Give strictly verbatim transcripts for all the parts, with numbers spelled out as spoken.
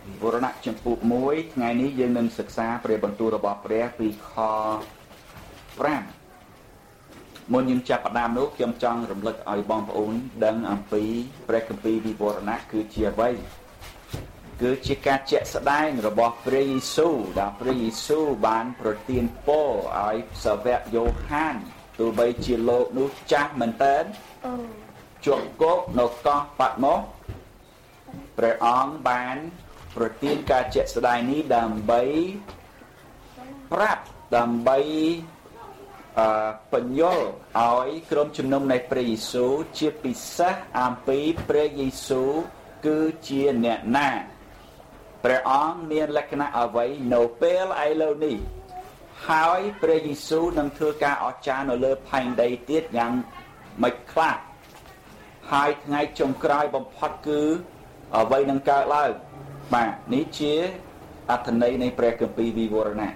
វរណៈចម្ពោះមួយថ្ងៃនេះយើងនឹងសិក្សាព្រះបន្ទូលរបស់ព្រះពីខប្រាំមុនយើងចាប់ផ្ដើមនោះខ្ញុំចង់រំលឹកឲ្យបងប្អូនដឹងអំពីព្រះគម្ពីរវិវរណៈគឺជាអ្វីគឺជាការជាក់ស្ដែងរបស់ព្រះយេស៊ូវដែលព្រះយេស៊ូវបានប្រទានពរឲ្យសាវកយ៉ូហានទោះបីជាលោកនោះចាស់មែនតើជាប់គុកនៅកោះប៉ាត់ម៉ូសព្រះអង្គបានប្រទានការជាក់ស្ដែងនេះដើម្បីប្រាប់ដើម្បីអឺបញ្យល់ឲ្យក្រុមជំនុំនៃព្រះយេស៊ូវជាពិសេសអំពីព្រះយេស៊ូវគឺជាអ្នកណាព្រះអង្គមានលក្ខណៈអ្វីនៅពេលឥឡូវនេះហើយព្រះយេស៊ូវនឹងធ្វើការអស្ចារ្យនៅលើផែនដីទៀតយ៉ាងម៉េចខ្លះហើយថ្ងៃចុងក្រោយបំផុតគឺអ្វីនឹងកើតឡើងបាទនេះជាអត្ថន័យនៃព្រះគម្ពីរវិវរណៈ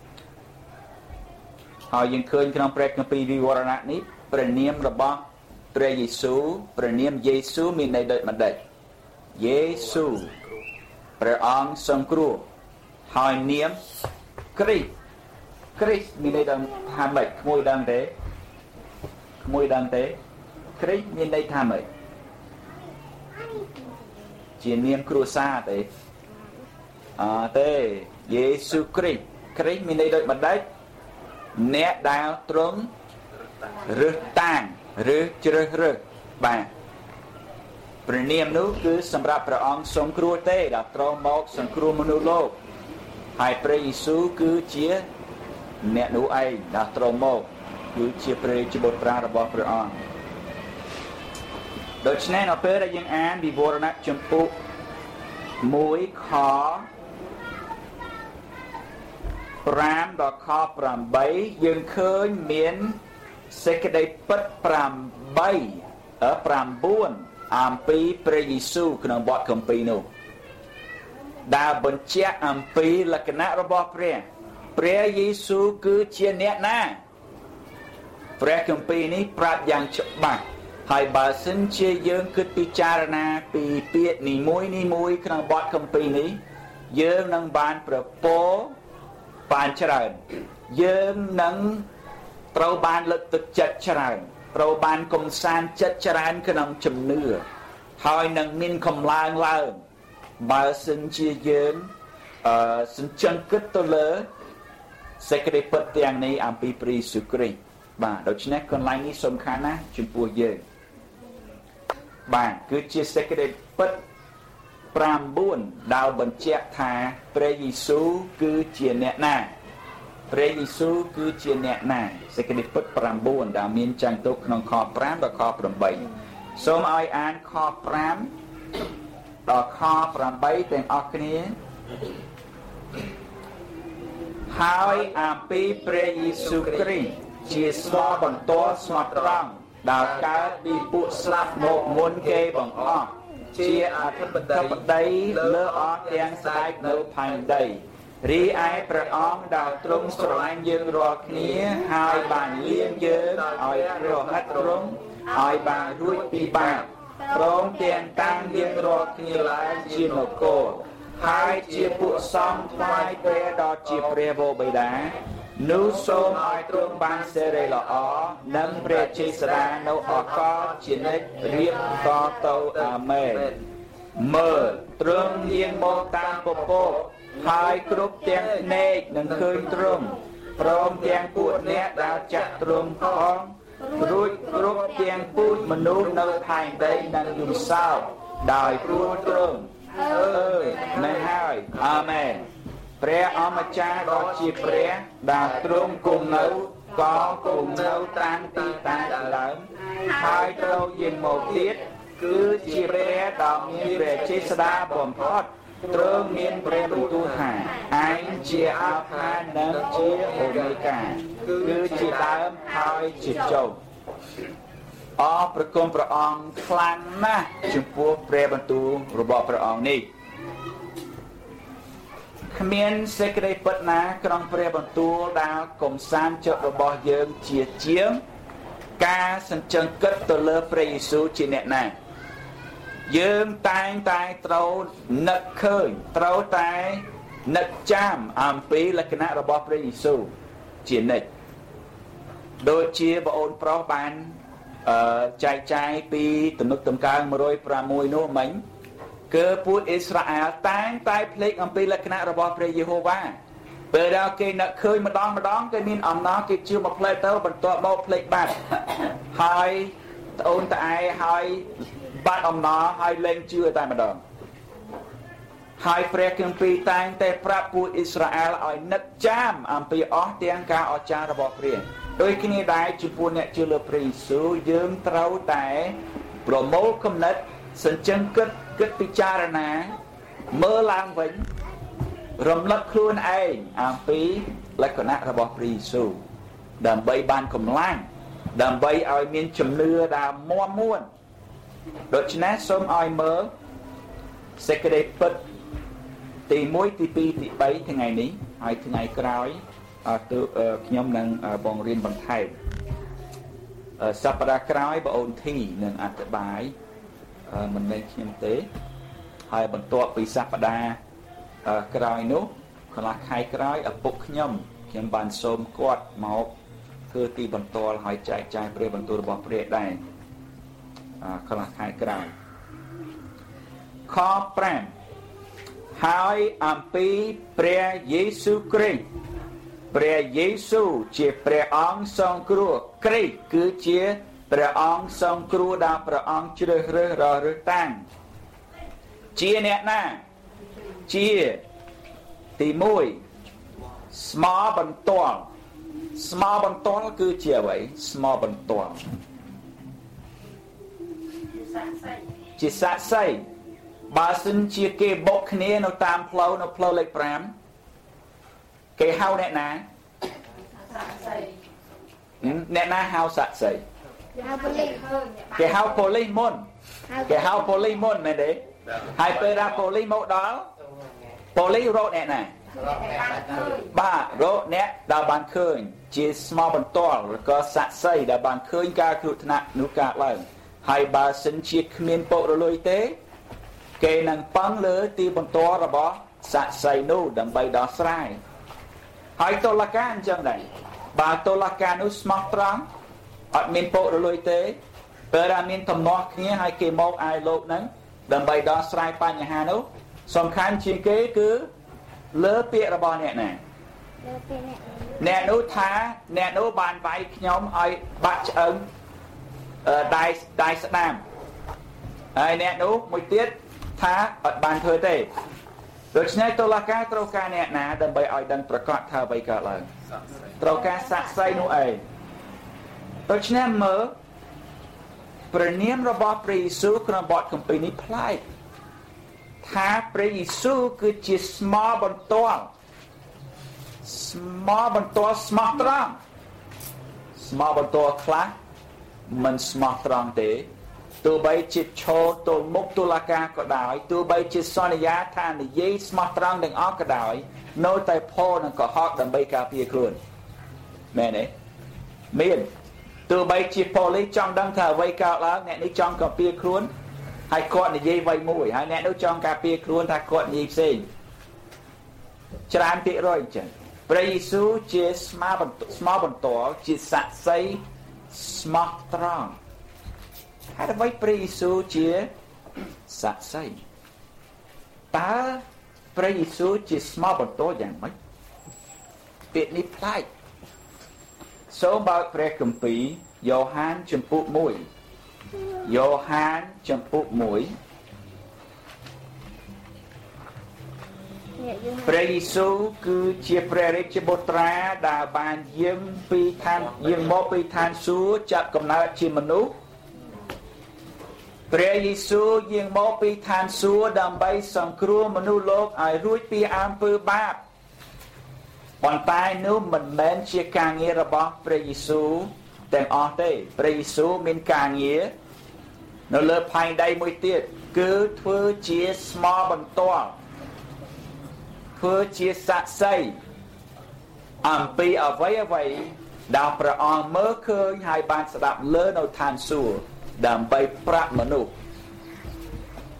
ហើយយើងឃើញក្នុងព្រះគម្ពីរវិវរណៈនេះព្រះនាមរបស់ព្រះយេស៊ូវព្រះនាមយេស៊ូវមានន័យដូចម្ដេចយេស៊ូវព្រះអង្គសង្គ្រោះហើយនាមគ្រីស្ទគ្រីស្ទមានន័យថាម៉េចក្មួយដឹងទេក្មួយដឹងទេគ្រីស្ទមានន័យថាម៉េចជានាមគ្រួសារទេអើទេយេស៊ូវគ្រីស្ទគ្រីស្ទមានន័យដូចម្ដេចអ្នកដែលទ្រង់រើសតាំងឬជ្រើសរើសបាទព្រះនាមនោះគឺសម្រាប់ព្រះអង្គសង្គ្រោះទេដែលទ្រង់មកសង្គ្រោះមនុស្សលោកហើយព្រះយេស៊ូវគឺជាអ្នកនោះឯងដែលទ្រង់មកគឺជាព្រះរាជបុត្រារបស់ព្រះអង្គដូច្នេះនៅពេលដែលយើងអានវិវរណៈចំពុកមួយខប្រាំដល់ខប្រាំបីយើងឃើញមានសេចក្តីពិតប្រាំបីអឺប្រាំបួនអំពីព្រះយេស៊ូវក្នុងបទគម្ពីរនោះដែលបញ្ជាក់អំពីលក្ខណៈរបស់ព្រះព្រះយេស៊ូវគឺជាអ្នកណាព្រះគម្ពីរនេះប្រាប់យ៉ាងច្បាស់ហើយបើសិនជាយើងគិតពិចារណាពីពាក្យនីមួយនីមួយក្នុងបទគម្ពីរនេះយើងនឹងបានប្រពោបានច្រើនយើងនឹងត្រូវបានលើកទឹកចិត្តច្រើនត្រូវបានកំសាន្តចិត្តច្រើនក្នុងជំនឿហើយនឹងមានកម្លាំងឡើងបើសិនជាយើងអឺសិនចង់គិតទៅលើសេចក្តីពិតទាំងនេះអំពីព្រះយេស៊ូវគ្រីស្ទបាទដូច្នេះកន្លែងនេះសំខាន់ណាស់ចំពោះយើងបាទគឺជាសេចក្តីពិតប្រាំបួនដែលបញ្ជាក់ថាព្រះយេស៊ូវគឺជាអ្នកណាព្រះយេស៊ូវគឺជាអ្នកណាសេចក្តីពិតប្រាំបួនដែលមានចែងទុកក្នុងខប្រាំដល់ខប្រាំបីសូមឲ្យអានខប្រាំដល់ខប្រាំបីទាំងអស់គ្នាហើយអំពីព្រះយេស៊ូវគ្រីស្ទជាស្មោះបន្ទាល់ស្មោះត្រង់ដែលកើតពីពួកស្លាប់មកមុនគេបង្អស់ជាអធិបតីលើអស់ទាំងស្ដេចនៅផែនដីរីឯព្រះអង្គដែលទ្រង់ស្រឡាញ់យើងរាល់គ្នាហើយបានលាងយើងឲ្យរហិតទ្រង់ឲ្យបានរួចពីបាបព្រមទាំងតាំងយើងរាល់គ្នាឡើងជានគរហើយជាពួកសំថ្វាយព្រះដ៏ជាព្រះវរបិតានោះសូមឲ្យទ្រង់បានសេរីល្អនិងព្រះជ័យសរានៅអកលជានិច្ចរៀបតទៅអាមែនមើលទ្រង់យាងមកតាមពពកហើយគ្រប់ទាំងភ្នែកនឹងឃើញទ្រង់ព្រមទាំងពួកអ្នកដែលចាក់ទ្រង់ផងរួចគ្រប់ទាំងពូជមនុស្សនៅផែនដីនឹងយំសោកដោយព្រោះទ្រង់អើយមែនហើយអាមែនព្រះអម្ចាស់ដ៏ជាព្រះដែលទ្រង់គង់នៅក៏គង់នៅតាមទីតាំងដើមហើយត្រូវយាងមកទៀតគឺជាព្រះដ៏មានព្រះជេស្តាបំផុតទ្រង់មានព្រះបន្ទូលថាឯងជាអាល់ផានិងជាអូមេហ្កាគឺជាដើមហើយជាចុងអរព្រគុណព្រះអង្គខ្លាំងណាស់ចំពោះព្រះបន្ទូលរបស់ព្រះអង្គនេះគ្មានសេចក្តីពិតណាក្នុងព្រះបន្ទូលដែលកំសាន្តចិត្តរបស់យើងជាជាងការសញ្ជឹងគិតទៅលើព្រះយេស៊ូវជាអ្នកណាយើងតែងតែត្រូវនឹកឃើញត្រូវតែនឹកចាំអំពីលក្ខណៈរបស់ព្រះយេស៊ូវជានិច្ចដូចជាបងអូនប្រុសបានអឺចែកចាយពីទំនុកតម្កើងone oh sixនោះមិញគឺពួកអ៊ីស្រាអែលតែងតែភ្លេចអំពីលក្ខណៈរបស់ព្រះយេហូវ៉ាពេលដែលគេនឹកឃើញម្ដងម្ដងគេមានអំណរគេជឿមកភ្លេចទៅបន្ទាប់មកភ្លេចបាត់ហើយត្អូនត្អែហើយបាត់អំណរហើយលែងជឿតែម្ដងហើយព្រះគម្ពីរតែងតែប្រាប់ពួកអ៊ីស្រាអែលឲ្យនឹកចាំអំពីអស់ទាំងការអស្ចារ្យរបស់ព្រះដូចគ្នាដែរចំពោះអ្នកជឿលើព្រះយេស៊ូវយើងត្រូវតែប្រមូលគំនិតសញ្ជឹងគិតគិតពិចារណាមើលឡើងវិញរំលឹកខ្លួនឯងអំពីលក្ខណៈរបស់ព្រះយេស៊ូវដើម្បីបានកម្លាំងដើម្បីឲ្យមានជំនឿដែលមាំមួនដូច្នេះសូមឲ្យមើលសេចក្តីពិតទីoneទីtwoទីthreeថ្ងៃនេះហើយថ្ងៃក្រោយទៅខ្ញុំនឹងបង្រៀនបន្ថែមសប្តាហ៍ក្រោយបងអូនធីនឹងអធិប្បាយមិនមែនខ្ញុំទេហើយបន្ទាប់ពីសប្តាហ៍ក្រោយនោះកន្លះខែក្រោយឪពុកខ្ញុំខ្ញុំបានសូមគាត់មកធ្វើទីបន្ទាល់ហើយចែកចាយព្រះបន្ទូលរបស់ព្រះដែរកន្លះខែក្រោយខfiveហើយអំពីព្រះយេស៊ូវគ្រីស្ទព្រះយេស៊ូវជាព្រះអង្គសង្គ្រោះគ្រីស្ទគឺជាព្រះអង្គសង្គ្រោះដែលព្រះអង្គជ្រើសរើសរករើសតាំងជាអ្នកណាជាទីoneស្មោបន្ទាល់ស្មោបន្ទាល់គឺជាអ្វីស្មោបន្ទាល់ជាសាក្សីបើសិនជាគេបុកគ្នានៅតាមផ្លូវនៅផ្លូវលេខfiveគេហៅអ្នកណាសាក្សីអ្នកណាហៅសាក្សីគេហៅប៉ូលីសគេហៅប៉ូលីសមុនគេហៅប៉ូលីសមុនមែនទេហើយពេលដល់ប៉ូលីសមកដល់ប៉ូលីសរកអ្នកណាបាទរកអ្នកដែលបានឃើញជាស្មោបន្ទាល់ឬក៏សាក្សីដែលបានឃើញការគ្រោះថ្នាក់នោះកើតឡើងហើយបើសិនជាគ្មានពុករលួយទេគេនឹងប៉ង់លើទីបន្ទាល់របស់សាក្សីនោះដើម្បីដោះស្រាយហើយតុលាការអញ្ចឹងដែរបើតុលាការនោះស្មោះត្រង់អត់មានពុករលួយទេពេលដែលមានទំនាស់គ្នាហើយគេមកឲ្យលោកហ្នឹងដើម្បីដោះស្រាយបញ្ហានោះសំខាន់ជាងគេគឺលើពាក្យរបស់អ្នកណាលើពាក្យអ្នកនោះថាអ្នកនោះបានវាយខ្ញុំឲ្យបាក់ឆ្អឹងដៃដៃស្ដាំហើយអ្នកនោះមួយទៀតថាអត់បានធ្វើទេដូច្នេះតុលាការត្រូវការអ្នកណាដើម្បីឲ្យដឹងប្រកាសថាអ្វីកើតឡើងត្រូវការសាក្សីនោះឯងដូច្នេះមើលព្រះនាមរបស់ព្រះយេស៊ូវក្នុងបទគម្ពីរនេះប្លែកថាព្រះយេស៊ូវគឺជាស្មោបន្ទាល់ស្មោបន្ទាល់ស្មោះត្រង់ស្មោបន្ទាល់ខ្លះមិនស្មោះត្រង់ទេទោះបីជាឈរទល់មុខតុលាការក៏ដោយទោះបីជាសន្យាថានិយាយស្មោះត្រង់ទាំងអស់ក៏ដោយនៅតែផលនឹងកុហកដើម្បីការពារខ្លួនមែនទេមានទោះបីជាប៉ូលីសចង់ដឹងថាអ្វីកើតឡើងអ្នកនេះចង់ការពារខ្លួនហើយគាត់និយាយអ្វីមួយហើយអ្នកនោះចង់ការពារខ្លួនថាគាត់និយាយផ្សេងច្រើនភាគរយអញ្ចឹងព្រះយេស៊ូវជាស្មោស្មោបន្ទាល់ជាសាក្សីស្មោះត្រង់ហើយអ្វីព្រះយេស៊ូវជាសាក្សីតើព្រះយេស៊ូវជាស្មោបន្ទាល់យ៉ាងម៉េចពាក្យនេះប្លែកសូមបើកព្រះគម្ពីរយ៉ូហានជំពូកoneយ៉ូហានជំពូកoneព្រះយេស៊ូវគឺជាព្រះរាជបុត្រាដែលបានយាងពីឋានយាងមកពីឋានសួគ៌ចាប់កំណើតជាមនុស្សព្រះយេស៊ូវយាងមកពីឋានសួគ៌ដើម្បីសង្គ្រោះមនុស្សលោកឲ្យរួចពីអំពើបាបប៉ុន្តែនោះមិនមែនជាការងាររបស់ព្រះយេស៊ូវទាំងអស់ទេព្រះយេស៊ូវមានការងារនៅលើផែនដីមួយទៀតគឺធ្វើជាស្មោបន្ទាល់ធ្វើជាសាក្សីអំពីអ្វីអ្វីដែលព្រះអង្គមើលឃើញហើយបានស្ដាប់លើនៅឋានសួគ៌ដើម្បីប្រាប់មនុស្ស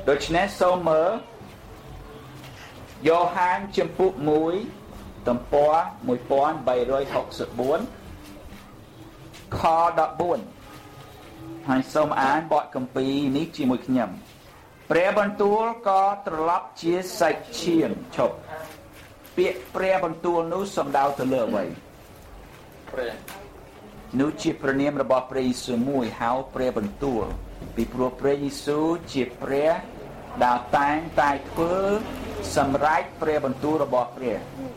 ដូច្នេះសូមមើលយ៉ូហានជំពូកមួយទំព័រmột nghìn ba trăm sáu mươi tưខដប់បួនហើយសូមអានបទគម្ពីរនេះជាមួយខ្ញុំព្រះបន្ទូលក៏ត្រឡប់ជាសាច់ឈាមឈប់ពាក្យព្រះបន្ទូលនោះសំដៅទៅលើអ្វីព្រះនោះជាព្រះនាមរបស់ព្រះយេស៊ូវមួយហៅព្រះបន្ទូលពីព្រោះព្រះយេស៊ូវជាព្រះដែលតែងតែធ្វើសម្រេចព្រះបន្ទូលរបស់ព្រះ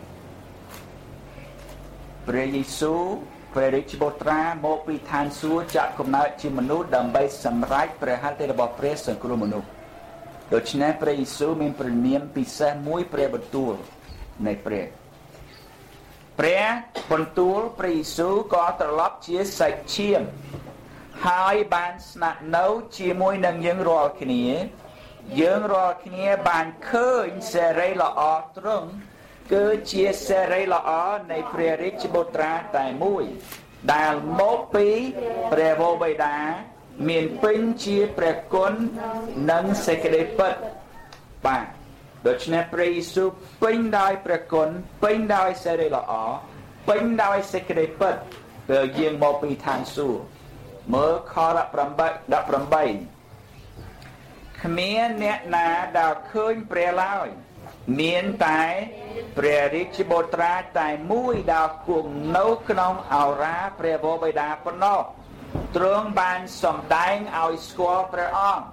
ព្រះយេស៊ូវព្រះរាជបុត្រាមកពីឋានសួគ៌ចាក់កំណើតជាមនុស្សដើម្បីសម្រេចព្រះហឫទ័យរបស់ព្រះសង្គ្រោះមនុស្សដូច្នេះព្រះយេស៊ូវមានព្រះនាមពិសេសមួយព្រះបន្ទូលនៃព្រះព្រះបន្ទូលព្រះយេស៊ូវក៏ត្រឡប់ជាសាច់ឈាមហើយបានស្នាក់នៅជាមួយនឹងយើងរាល់គ្នាយើងរាល់គ្នាបានឃើញសេរីល្អទ្រង់គឺជាសេរីល្អនៃព្រះរាជបុត្រាតែមួយដែលមកពីព្រះវរបិតាមានពេញជាព្រះគុណនិងសេចក្តីពិតបាទដូច្នេះព្រះយេស៊ូវពេញដោយព្រះគុណពេញដោយសេរីល្អពេញដោយសេចក្តីពិតពេលយាងមកពីឋានសួគ៌មើលខដប់ប្រាំeightគ្មានអ្នកណាដែលឃើញព្រះឡើយមានតែព្រះរាជបុត្រាតែមួយដែលគង់នៅក្នុងឱរាព្រះវរបិតាប៉ុណ្ណោះទ្រង់បានសម្ដែងឲ្យស្គាល់ព្រះអង្គ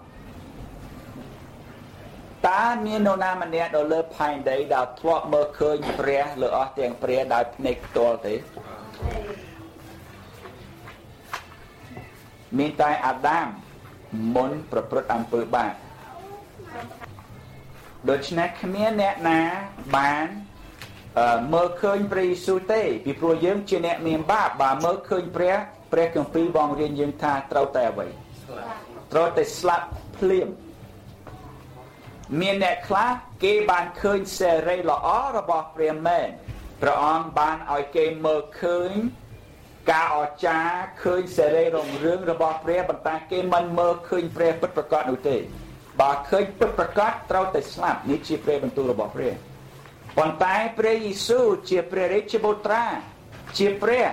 តើមាននរណាម្នាក់នៅលើផែនដីដែលធ្លាប់មើលឃើញព្រះលើអស់ទាំងព្រះដោយភ្នែកផ្ទាល់ទេមានតែអាដាមមុនប្រព្រឹត្តអំពើបាបដូច្នេះគ្មានអ្នកណាបានមើលឃើញព្រះយេស៊ូវទេពីព្រោះយើងជាអ្នកមានបាបបើមើលឃើញព្រះព្រះគម្ពីរបងរៀនយើងថាត្រូវតែអ្វីត្រូវតែស្លាប់ភ្លាមមានអ្នកខ្លះគេបានឃើញសេរីល្អរបស់ព្រះមែនព្រះអង្គបានឲ្យគេមើលឃើញការអស្ចារ្យឃើញសេរីរុងរឿងរបស់ព្រះប៉ុន្តែគេមិនមើលឃើញព្រះពិតប្រាកដនោះទេបើឃើញពិតប្រាកដត្រូវតែស្លាប់នេះជាព្រះបន្ទូលរបស់ព្រះប៉ុន្តែព្រះយេស៊ូវជាព្រះរាជបុត្រាជាព្រះ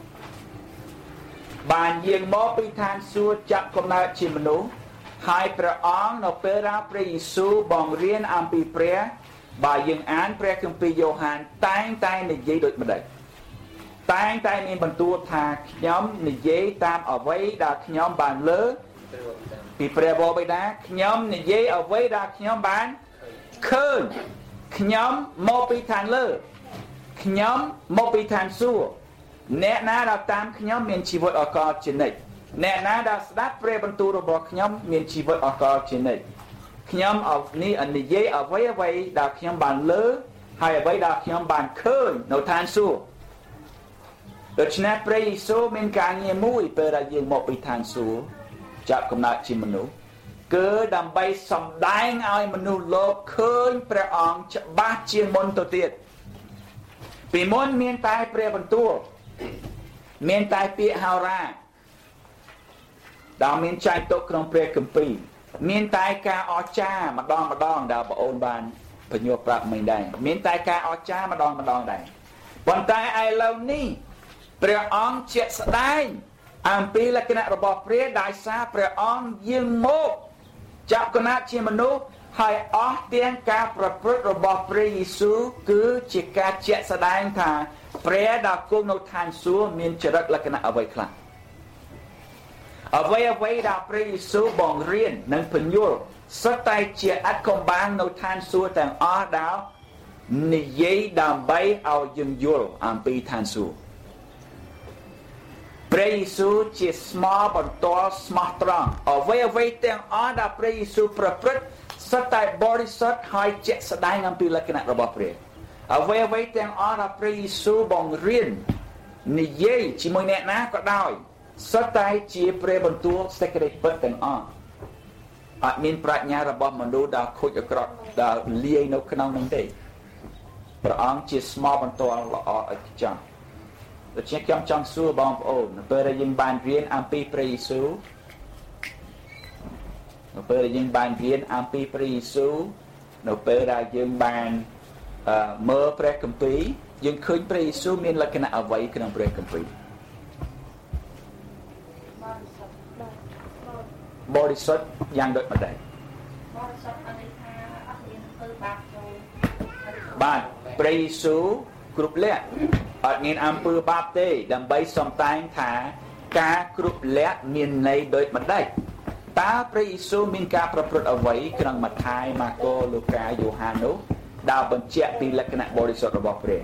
បានយាងមកពីឋានសួគ៌ចាប់កំណើតជាមនុស្សហើយព្រះអង្គនៅពេលដែលព្រះយេស៊ូវបង្រៀនអំពីព្រះបើយើងអានព្រះគម្ពីរយ៉ូហានតែងតែនិយាយដូចម្ដេចតែងតែមានបន្ទូលថាខ្ញុំនិយាយតាមអ្វីដែលខ្ញុំបានលើពីព្រះវរបិតាខ្ញុំនិយាយអ្វីដែលខ្ញុំបានឃើញខ្ញុំមកពីឋានលើខ្ញុំមកពីឋានសួគ៌អ្នកណាដែលតាមខ្ញុំមានជីវិតអកលជានិច្ចអ្នកណាដែលស្ដាប់ព្រះបន្ទូលរបស់ខ្ញុំមានជីវិតអកលជានិច្ចខ្ញុំនេះនិយាយអ្វីអ្វីដែលខ្ញុំបានលើហើយអ្វីដែលខ្ញុំបានឃើញនៅឋានសួគ៌ដូច្នេះព្រះយេស៊ូវមានការងារមួយពេលដែលយាងមកពីឋានសួគ៌ចាប់កំណើតជាមនុស្សគឺដើម្បីសម្ដែងឲ្យមនុស្សលោកឃើញព្រះអង្គច្បាស់ជាងមុនទៅទៀតពីមុនមានតែព្រះបន្ទូលមានតែពាក្យហោរាដែលមានចែងទុកក្នុងព្រះគម្ពីរមានតែការអស្ចារ្យម្ដងម្ដងដែលបងអូនបានបញ្ញត្តិប្រាប់មិញដែរមានតែការអស្ចារ្យម្ដងម្ដងដែរប៉ុន្តែឥឡូវនេះព្រះអង្គជាក់ស្ដែងអំពីលក្ខណៈរបស់ព្រះដោយសារព្រះអង្គយាងមកចាប់កំណើតជាមនុស្សហើយអស់ទាំងការប្រព្រឹត្តរបស់ព្រះយេស៊ូវគឺជាការជាក់ស្ដែងថាព្រះដែលគង់នៅឋានសួគ៌មានចរិតលក្ខណៈអ្វីខ្លះអ្វីអ្វីដែលព្រះយេស៊ូវបង្រៀននិងពន្យល់សុទ្ធតែជាអត្ថកម្បាំងនៅឋានសួគ៌ទាំងអស់ដែលនិយាយដើម្បីឲ្យយើងយល់អំពីឋានសួគ៌ព្រះយេស៊ូវជាស្មោះបន្ទាល់ស្មោះត្រង់អ្វីអ្វីទាំងអស់ដែលព្រះយេស៊ូវប្រព្រឹត្តសុទ្ធតែបរិសុទ្ធហើយជាក់ស្ដែងអំពីលក្ខណៈរបស់ព្រះអ្វីអ្វីទាំងអស់ដែលព្រះយេស៊ូវបង្រៀននិយាយជាមួយអ្នកណាក៏ដោយសុទ្ធតែជាព្រះបន្ទូលសេចក្តីពិតទាំងអស់អត់មានប្រាជ្ញារបស់មនុស្សដែលខូចអក្រក់ដែលលាយនៅក្នុងនោះទេព្រះអង្គជាស្មោះបន្ទាល់ល្អឥតខ្ចោះដូច្នេះខ្ញុំចង់សួរបងប្អូននៅពេលដែលយើងបានរៀនអំពីព្រះយេស៊ូវនៅពេលដែលយើងបានរៀនអំពីព្រះយេស៊ូវនៅពេលដែលយើងបានមើលព្រះគម្ពីរយើងឃើញព្រះយេស៊ូវមានលក្ខណៈអ្វីក្នុងព្រះគម្ពីរបរិសុទ្ធយ៉ាងដូចម្ដេចបរិសុទ្ធអត់ថាអត់មានធ្វើបាបចូលបាទព្រះយេស៊ូវគ្រប់លក្ខអត់មានអំពើបាបទេដើម្បីសំដែងថាការគ្រប់លក្ខមានន័យដូចម្ដេចតើព្រះយេស៊ូវមានការប្រព្រឹត្តអ្វីក្នុងម៉ាថាយម៉ាកូលូកាយ៉ូហាននោះដែលបញ្ជាក់ពីលក្ខណៈបរិសុទ្ធរបស់ព្រះ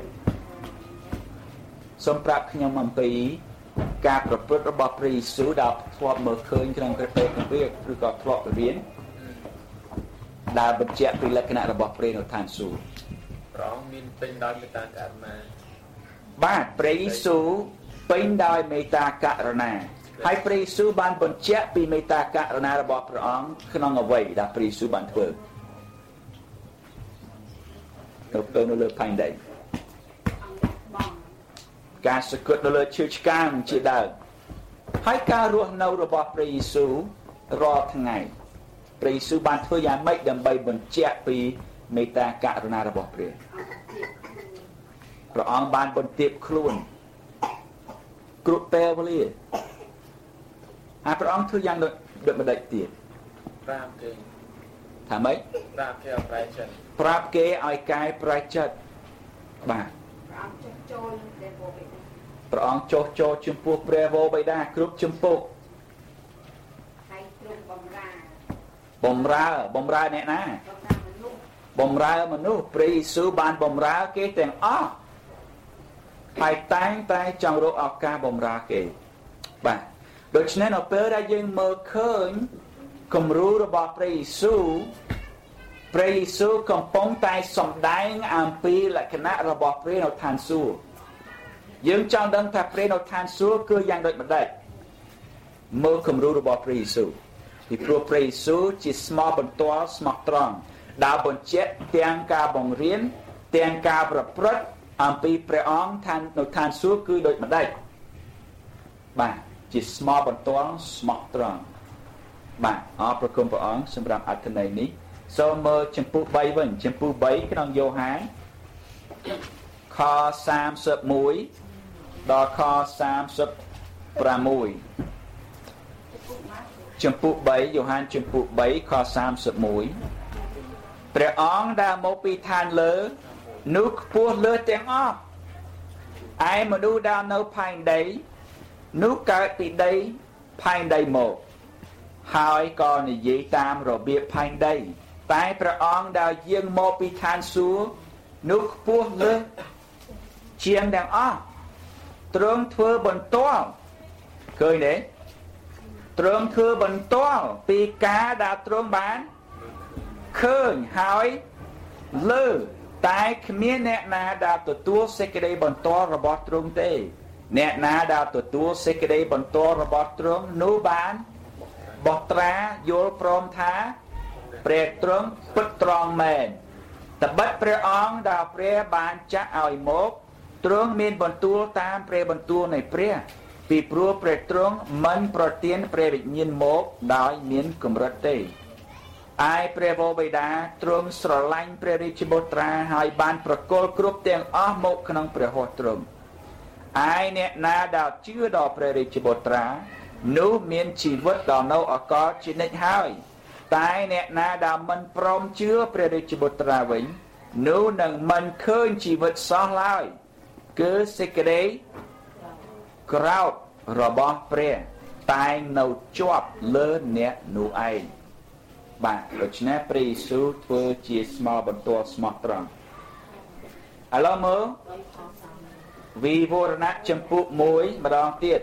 សូមប្រាប់ខ្ញុំអំពីការប្រព្រឹត្តរបស់ព្រះយេស៊ូវដែលធ្លាប់មើលឃើញក្នុងព្រះគម្ពីរឬក៏ធ្លាប់រៀនដែលបញ្ជាក់ពីលក្ខណៈរបស់ព្រះនៅឋានសួគ៌ព្រះអង្គមានពេញដោយមេត្តាករុណាបាទព្រះយេស៊ូវពេញដោយមេត្តាករុណាហើយព្រះយេស៊ូវបានបញ្ជាក់ពីមេត្តាករុណារបស់ព្រះអង្គក្នុងអ្វីដែលព្រះយេស៊ូវបានធ្វើទៅទៅនៅលើផែនដីការសក្ដិនៅលើឈើឆ្កាងជាដើមហើយការរស់នៅរបស់ព្រះយេស៊ូវរាល់ថ្ងៃព្រះយេស៊ូវបានធ្វើយ៉ាងម៉េចដើម្បីបញ្ជាក់ពីមេត្តាករុណារបស់ព្រះព្រះអង្គបានបន្ទាបខ្លួនគ្រប់ពេលវេលាហើយព្រះអង្គធ្វើយ៉ាងដូចម្ដេចទៀតប្រាប់គេថាម៉េចប្រាប់គេឲ្យប្រែចិត្តប្រាប់គេឲ្យកែប្រែចិត្តបាទព្រះអង្គចុះចូលចំពោះព្រះវរបិតាគ្រប់ចំពោះហើយគ្រប់បំរើបំរើបំរើអ្នកណាបំរើមនុស្សព្រះយេស៊ូវបានបំរើគេទាំងអស់ហើយតែងតែចង់រកឱកាសបំរើគេបាទដូច្នេះនៅពេលដែលយើងមើលឃើញគំរូរបស់ព្រះយេស៊ូវព្រះយេស៊ូវកំពុងតែសម្ដែងអំពីលក្ខណៈរបស់ព្រះនៅឋានសួគ៌យើងចង់ដឹងថាព្រះនៅឋានសួគ៌គឺយ៉ាងដូចម្ដេចមើលគំរូរបស់ព្រះយេស៊ូវពីព្រោះព្រះយេស៊ូវជាស្មោះបន្ទាល់ស្មោះត្រង់ដែលបញ្ជាក់ទាំងការបង្រៀនទាំងការប្រព្រឹត្តអំពីព្រះអង្គឋាននៅឋានសួគ៌គឺដូចម្ដេចបាទជាស្មោះបន្ទាល់ស្មោះត្រង់បាទអរព្រគុណព្រះអង្គសម្រាប់អត្ថន័យនេះសូមមើលចំពុះបីវិញចំពុះបីក្នុងយ៉ូហានខសាមសិបមួយដល់ខសាមសិបប្រាំមួយចំពុះបីយ៉ូហានចំពុះបីខសាមសិបមួយព្រះអង្គដែលមកពីឋានលើនោះខ្ពស់លើទាំងអស់ឯមនុស្សដែលនៅផែនដីនោះកើតពីដីផែនដីមកហើយក៏និយាយតាមរបៀបផែនដីតែព្រះអង្គដែលយាងមកពីឋានសួគ៌នោះខ្ពស់លើជាងទាំងអស់ទ្រង់ធ្វើបន្ទាល់ឃើញទេទ្រង់ធ្វើបន្ទាល់ពីការដែលទ្រង់បានឃើញហើយលើតែគ្មានអ្នកណាដែលទទួលសេចក្តីបន្ទាល់របស់ទ្រង់ទេអ្នកណាដែលទទួលសេចក្តីបន្ទាល់របស់ទ្រង់នោះបានបោះត្រាយល់ព្រមថាព្រះទ្រង់ពិតត្រង់មែនត្បិតព្រះអង្គដែលព្រះបានចាក់ឲ្យមកទ្រង់មានបន្ទូលតាមព្រះបន្ទូលនៃព្រះពីព្រោះព្រះទ្រង់មិនប្រទានព្រះវិញ្ញាណមកដោយមានកម្រិតទេឯព្រះវរបិតាទ្រង់ស្រឡាញ់ព្រះរាជបុត្រាហើយបានប្រគល់គ្រប់ទាំងអស់មកក្នុងព្រះហស្ថទ្រង់ឯអ្នកណាដែលជឿដល់ព្រះរាជបុត្រានោះមានជីវិតដល់នៅអកលជានិច្ចហើយតែអ្នកណាដែលមិនព្រមជឿព្រះរាជបុត្រាវិញនោះនឹងមិនឃើញជីវិតសោះឡើយគឺសេចក្តីក្រោធរបស់ព្រះតែងនៅជាប់លើអ្នកនោះឯងបាទដូច្នេះព្រះយេស៊ូវធ្វើជាស្មោះបន្ទាល់ស្មោះត្រង់ឥឡូវមើលវិវរណៈចំពុះមួយម្ដងទៀត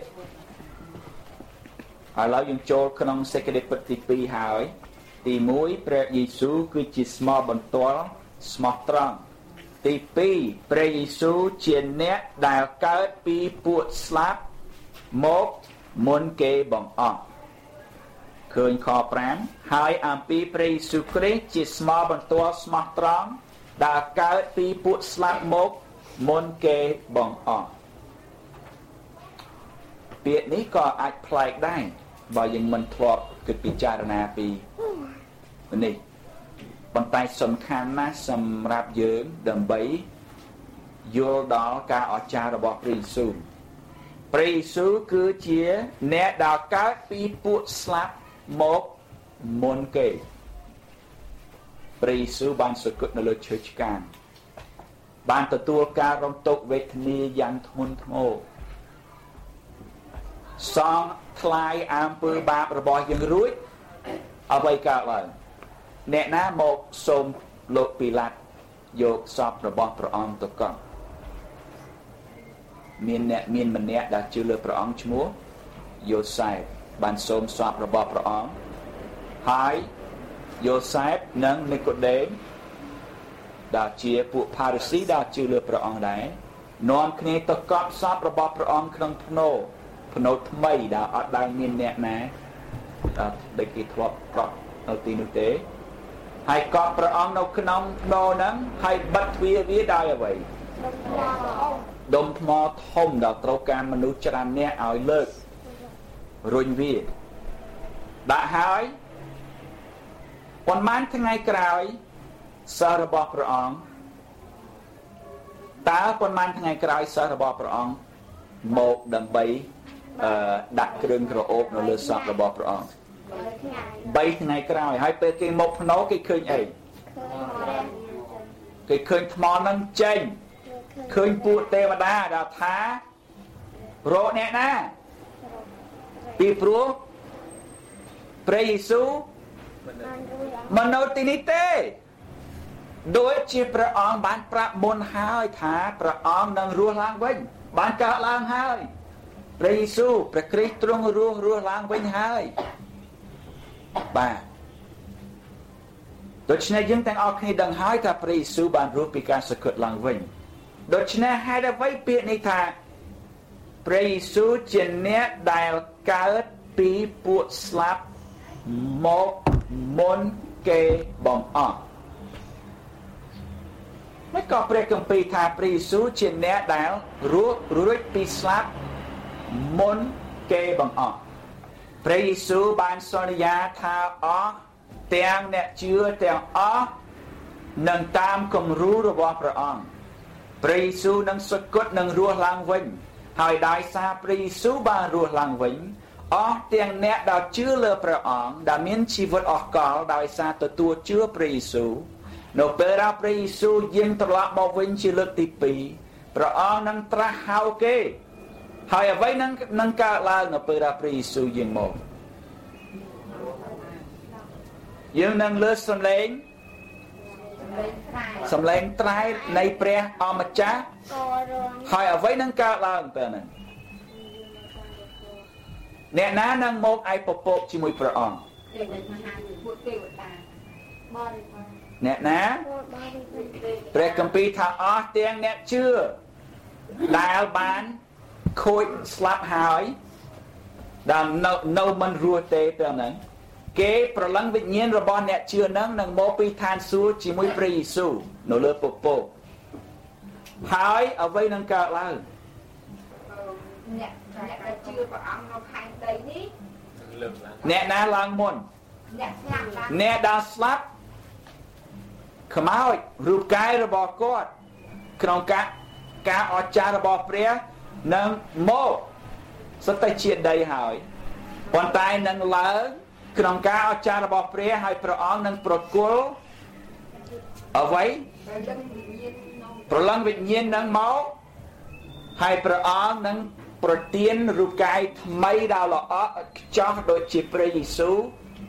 ឥឡូវយើងចូលក្នុងសេចក្តីពិតទីពីរហើយទីមួយព្រះយេស៊ូវគឺជាស្មោះបន្ទាល់ស្មោះត្រង់ទីពីរព្រះយេស៊ូវជាអ្នកដែលកើតពីពួកស្លាប់មកមុនគេបង្អស់ឃើញខប្រាំហើយអំពីព្រះយេស៊ូវគ្រីស្ទជាស្មោះបន្ទាល់ស្មោះត្រង់ដែលកើតពីពួកស្លាប់មកមុនគេបង្អស់ពាក្យនេះក៏អាចប្លែកដែរបើយើងមិនធ្លាប់គិតពិចារណាពីនេះប៉ុន្តែសំខាន់ណាស់សម្រាប់យើងដើម្បីយល់ដល់ការអស្ចារ្យរបស់ព្រះយេស៊ូវព្រះយេស៊ូវគឺជាអ្នកដែលកើតពីពួកស្លាប់មកមុនគេព្រះយេស៊ូវបានសគត់នៅលើឈើឆ្កាងបានទទួលការរំទុកវេទនាយ៉ាងធ្ងន់ធ្ងរសងថ្លៃអំពើបាបរបស់យើងរួចអ្វីកើតឡើងអ្នកណាមកសូមលោកពីឡាតយកសពរបស់ព្រះអង្គទៅកប់មានអ្នកមានម្នាក់ដែលជឿលើព្រះអង្គឈ្មោះយូសែបបានសូមសពរបស់ព្រះអង្គហើយយូសែបនិងនីកូដេមដែលជាពួកផារីស៊ីដែលជឿលើព្រះអង្គដែរនាំគ្នាទៅកប់សពរបស់ព្រះអង្គក្នុងភ្នោភ្នោថ្មីដែលអត់ដែលមានអ្នកណាដែលគេធ្លាប់ប្រត់នៅទីនោះទេហើយកប់ព្រះអង្គនៅក្នុងភ្នោហ្នឹងហើយបិទទ្វារវាដោយអ្វីដុំថ្មធំដែលត្រូវការមនុស្សច្រើនអ្នកឲ្យលើករុញវាដាក់ហើយប៉ុន្មានថ្ងៃក្រោយសិស្សរបស់ព្រះអង្គតើប៉ុន្មានថ្ងៃក្រោយសិស្សរបស់ព្រះអង្គមកដើម្បីអឺដាក់គ្រឿងក្រអូបនៅលើសពរបស់ព្រះអង្គបីថ្ងៃក្រោយហើយពេលគេមកភ្នោគេឃើញអីគេឃើញថ្មនឹងចេញឃើញពួកទេវតាដែលថារកអ្នកណាពីព្រោះព្រះយេស៊ូវមិននៅទីនេះទេដូចជាព្រះអង្គបានប្រាប់មុនហើយថាព្រះអង្គនឹងរស់ឡើងវិញបានកើតឡើងហើយព្រះយេស៊ូវព្រះគ្រីស្ទទ្រង់រស់រស់ឡើងវិញហើយបាទដូច្នេះយើងទាំងអស់គ្នាដឹងហើយថាព្រះយេស៊ូវបានរស់ពីការសគត់ឡើងវិញដូច្នេះហេតុអ្វីពាក្យនេះថាព្រះយេស៊ូវជាអ្នកដែលកើតពីពួកស្លាប់មកមុនគេបងអស់មិនក៏ព្រះគម្ពីរថាព្រះយេស៊ូវជាអ្នកដែលរស់រួចពីស្លាប់មុនគេបងអស់ព្រះយេស៊ូវបានសន្យាថាអស់ទាំងអ្នកជឿទាំងអស់នឹងតាមគំរូរបស់ព្រះអង្គព្រះយេស៊ូវនឹងសគត់នឹងរស់ឡើងវិញហើយដោយសារព្រះយេស៊ូវបានរស់ឡើងវិញអស់ទាំងអ្នកដែលជឿលើព្រះអង្គដែលមានជីវិតអស់កលដោយសារទទួលជឿព្រះយេស៊ូវនៅពេលដែលព្រះយេស៊ូវយាងត្រឡប់មកវិញជាលើកទីពីរព្រះអង្គនឹងត្រាស់ហៅគេហើយអ្វីនឹងនឹងកើតឡើងនៅពេលដែលព្រះយេស៊ូវយាងមកយើងនឹងលើសំឡេងសំឡេងត្រែនៃព្រះអម្ចាស់ហើយអ្វីនឹងកើតឡើងទៅហ្នឹងអ្នកណានឹងមកឯពពកជាមួយព្រះអង្គអ្នកណាព្រះគម្ពីរថាអស់ទាំងអ្នកជឿដែលបានខូចស្លាប់ហើយដែលនៅនៅមិនរស់ទេទៅហ្នឹងគេប្រឡឹងវិញ្ញាណរបស់អ្នកជឿហ្នឹងនឹងមកពីឋានសួគ៌ជាមួយព្រះយេស៊ូវនៅលើពពកហើយអ្វីនឹងកើតឡើងអ្នកអ្នកដែលជឿព្រះអង្គនៅខាងដីនេះលើកឡើងអ្នកណាឡើងមុនអ្នកស្លាប់អ្នកដែលស្លាប់ខ្មោចរូបកាយរបស់គាត់ក្នុងការការអស្ចារ្យរបស់ព្រះនឹងមកសុទ្ធតែជាដីហើយប៉ុន្តែនឹងឡើងក្នុងការអស្ចារ្យរបស់ព្រះហើយព្រះអង្គនឹងប្រគល់អ្វីប្រឡឹងវិញ្ញាណនឹងមកហើយព្រះអង្គនឹងប្រទានរូបកាយថ្មីដល់ល្អឥតខ្ចោះដូចជាព្រះយេស៊ូវ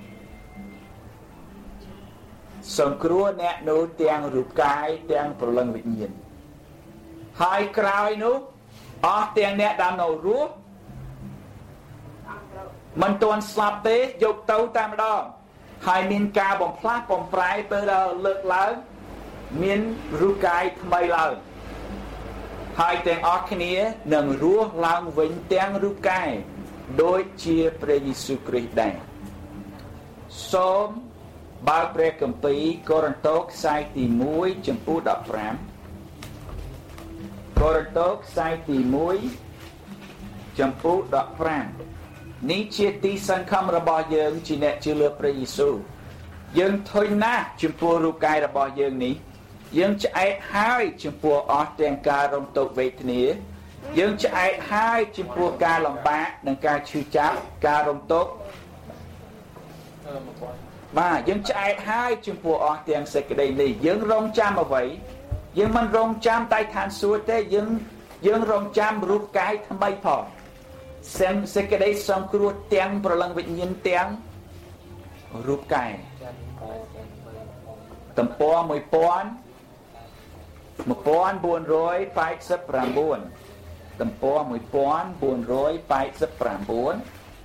សង្គ្រោះអ្នកនោះទាំងរូបកាយទាំងប្រលឹងវិញ្ញាណហើយក្រោយនោះអស់ទាំងអ្នកដែលនៅរស់មិនទាន់ស្លាប់ទេយកទៅតែម្ដងហើយមានការបំផ្លាស់បំប្រែទៅដល់លើកឡើងមានរូបកាយថ្មីឡើងហើយទាំងអស់គ្នានឹងរស់ឡើងវិញទាំងរូបកាយដូចជាព្រះយេស៊ូវគ្រីស្ទដែរសូមបើកព្រះគម្ពីរកូរិនតូខ្សែទីមួយចំពោះដប់ប្រាំកូរិនតូខ្សែទីមួយចំពោះដប់ប្រាំនេះជាទីសង្ឃឹមរបស់យើងជាអ្នកជឿលើព្រះយេស៊ូវយើងធុញណាស់ចំពោះរូបកាយរបស់យើងនេះយើងឆ្អែតហើយចំពោះអស់ទាំងការរំទុកវេទនាយើងឆ្អែតហើយចំពោះការលំបាកនិងការឈឺចាប់ការរំទុកបាទយើងឆ្អែតហើយចំពោះអស់ទាំងសេចក្តីនេះយើងរងចាំអ្វីយើងមិនរងចាំតែឋានសួគ៌ទេយើងយើងរងចាំរូបកាយថ្មីផងសេចសេចក្តីសង្គ្រោះទាំងប្រលឹងវិញ្ញាណទាំងរូបកាយទំព័រមួយពាន់មួយពាន់បួនរយប៉ែតសិបប្រាំបួនទំព័រមួយពាន់បួនរយប៉ែតសិបប្រាំបួន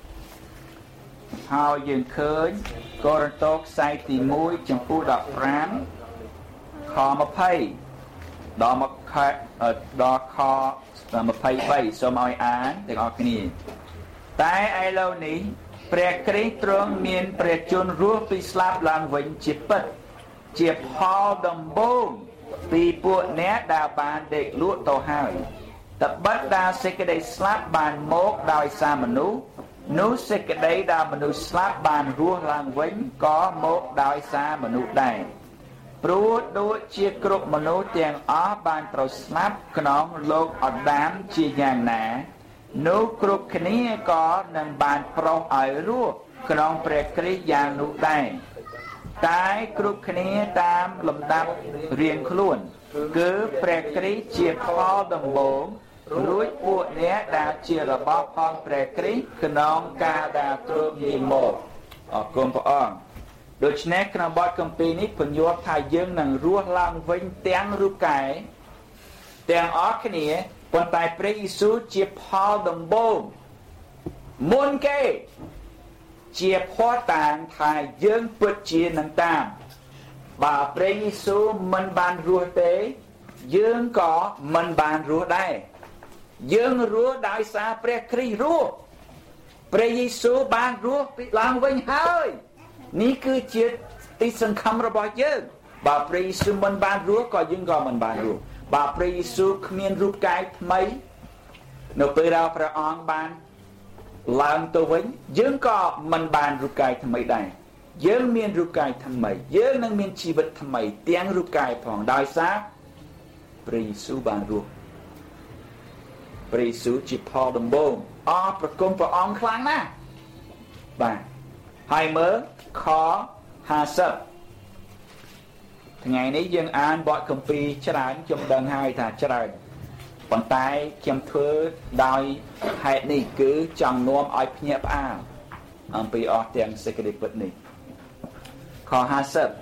ហើយយើងឃើញកូរិនថូសខ្សែទីមួយចំពោះដប់ប្រាំខម្ភៃដល់មកខដល់ខម្ភៃបីសូមឲ្យអានទាំងអស់គ្នាតែឥឡូវនេះព្រះគ្រីស្ទទ្រង់មានព្រះជន្មរស់ពីស្លាប់ឡើងវិញជាពិតជាផលដំបូងពីពួកអ្នកដែលបានដេកលក់ទៅហើយត្បិតដែលសេចក្តីស្លាប់បានមកដោយសារមនុស្សនោះសេចក្តីដែលមនុស្សស្លាប់បានរស់ឡើងវិញក៏មកដោយសារមនុស្សដែរព្រោះដូចជាគ្រប់មនុស្សទាំងអស់បានត្រូវស្លាប់ក្នុងលោកអាដាមជាយ៉ាងណានោះគ្រប់គ្នាក៏នឹងបានប្រោសឲ្យរស់ក្នុងព្រះគ្រីស្ទយ៉ាងនោះដែរតែគ្រប់គ្នាតាមលំដាប់រៀងខ្លួនគឺព្រះគ្រីស្ទជាផលដំបូងរួចពួកអ្នកដែលជារបស់ផងព្រះគ្រីស្ទក្នុងការដែលទ្រង់យាងមកអរគុណព្រះអង្គដូច្នេះក្នុងបទគម្ពីរនេះពន្យល់ថាយើងនឹងរស់ឡើងវិញទាំងរូបកាយទាំងអស់គ្នាប៉ុន្តែព្រះយេស៊ូវជាផលដំបូងមុនគេជាភ័ស្តុតាងថាយើងពិតជានឹងតាមបើព្រះយេស៊ូវមិនបានរស់ទេយើងក៏មិនបានរស់ដែរយើងរស់ដោយសារព្រះគ្រីស្ទរស់ព្រះយេស៊ូវបានរស់ឡើងវិញហើយនេះគឺជាទីសង្ឃឹមរបស់យើងបើព្រះយេស៊ូវមិនបានរស់ក៏យើងក៏មិនបានរស់បើព្រះយេស៊ូវគ្មានរូបកាយថ្មីនៅពេលដែលព្រះអង្គបានឡើងទៅវិញយើងក៏មិនបានរូបកាយថ្មីដែរយើងមានរូបកាយថ្មីយើងនឹងមានជីវិតថ្មីទាំងរូបកាយផងដោយសារព្រះយេស៊ូវបានរស់ព្រះយេស៊ូវជាផលដំបូងអរប្រគំព្រះអង្គខ្លាំងណាស់បាទហើយមើលខហាសិបថ្ងៃនេះយើងអានបទគម្ពីរច្រើនខ្ញុំដឹងហើយថាច្រើនប៉ុន្តែខ្ញុំធ្វើដោយហេតុនេះគឺចង់នាំឲ្យភ្ញាក់ផ្អើលអំពីអស់ទាំងសេចក្តីពិតនេះខហាសិប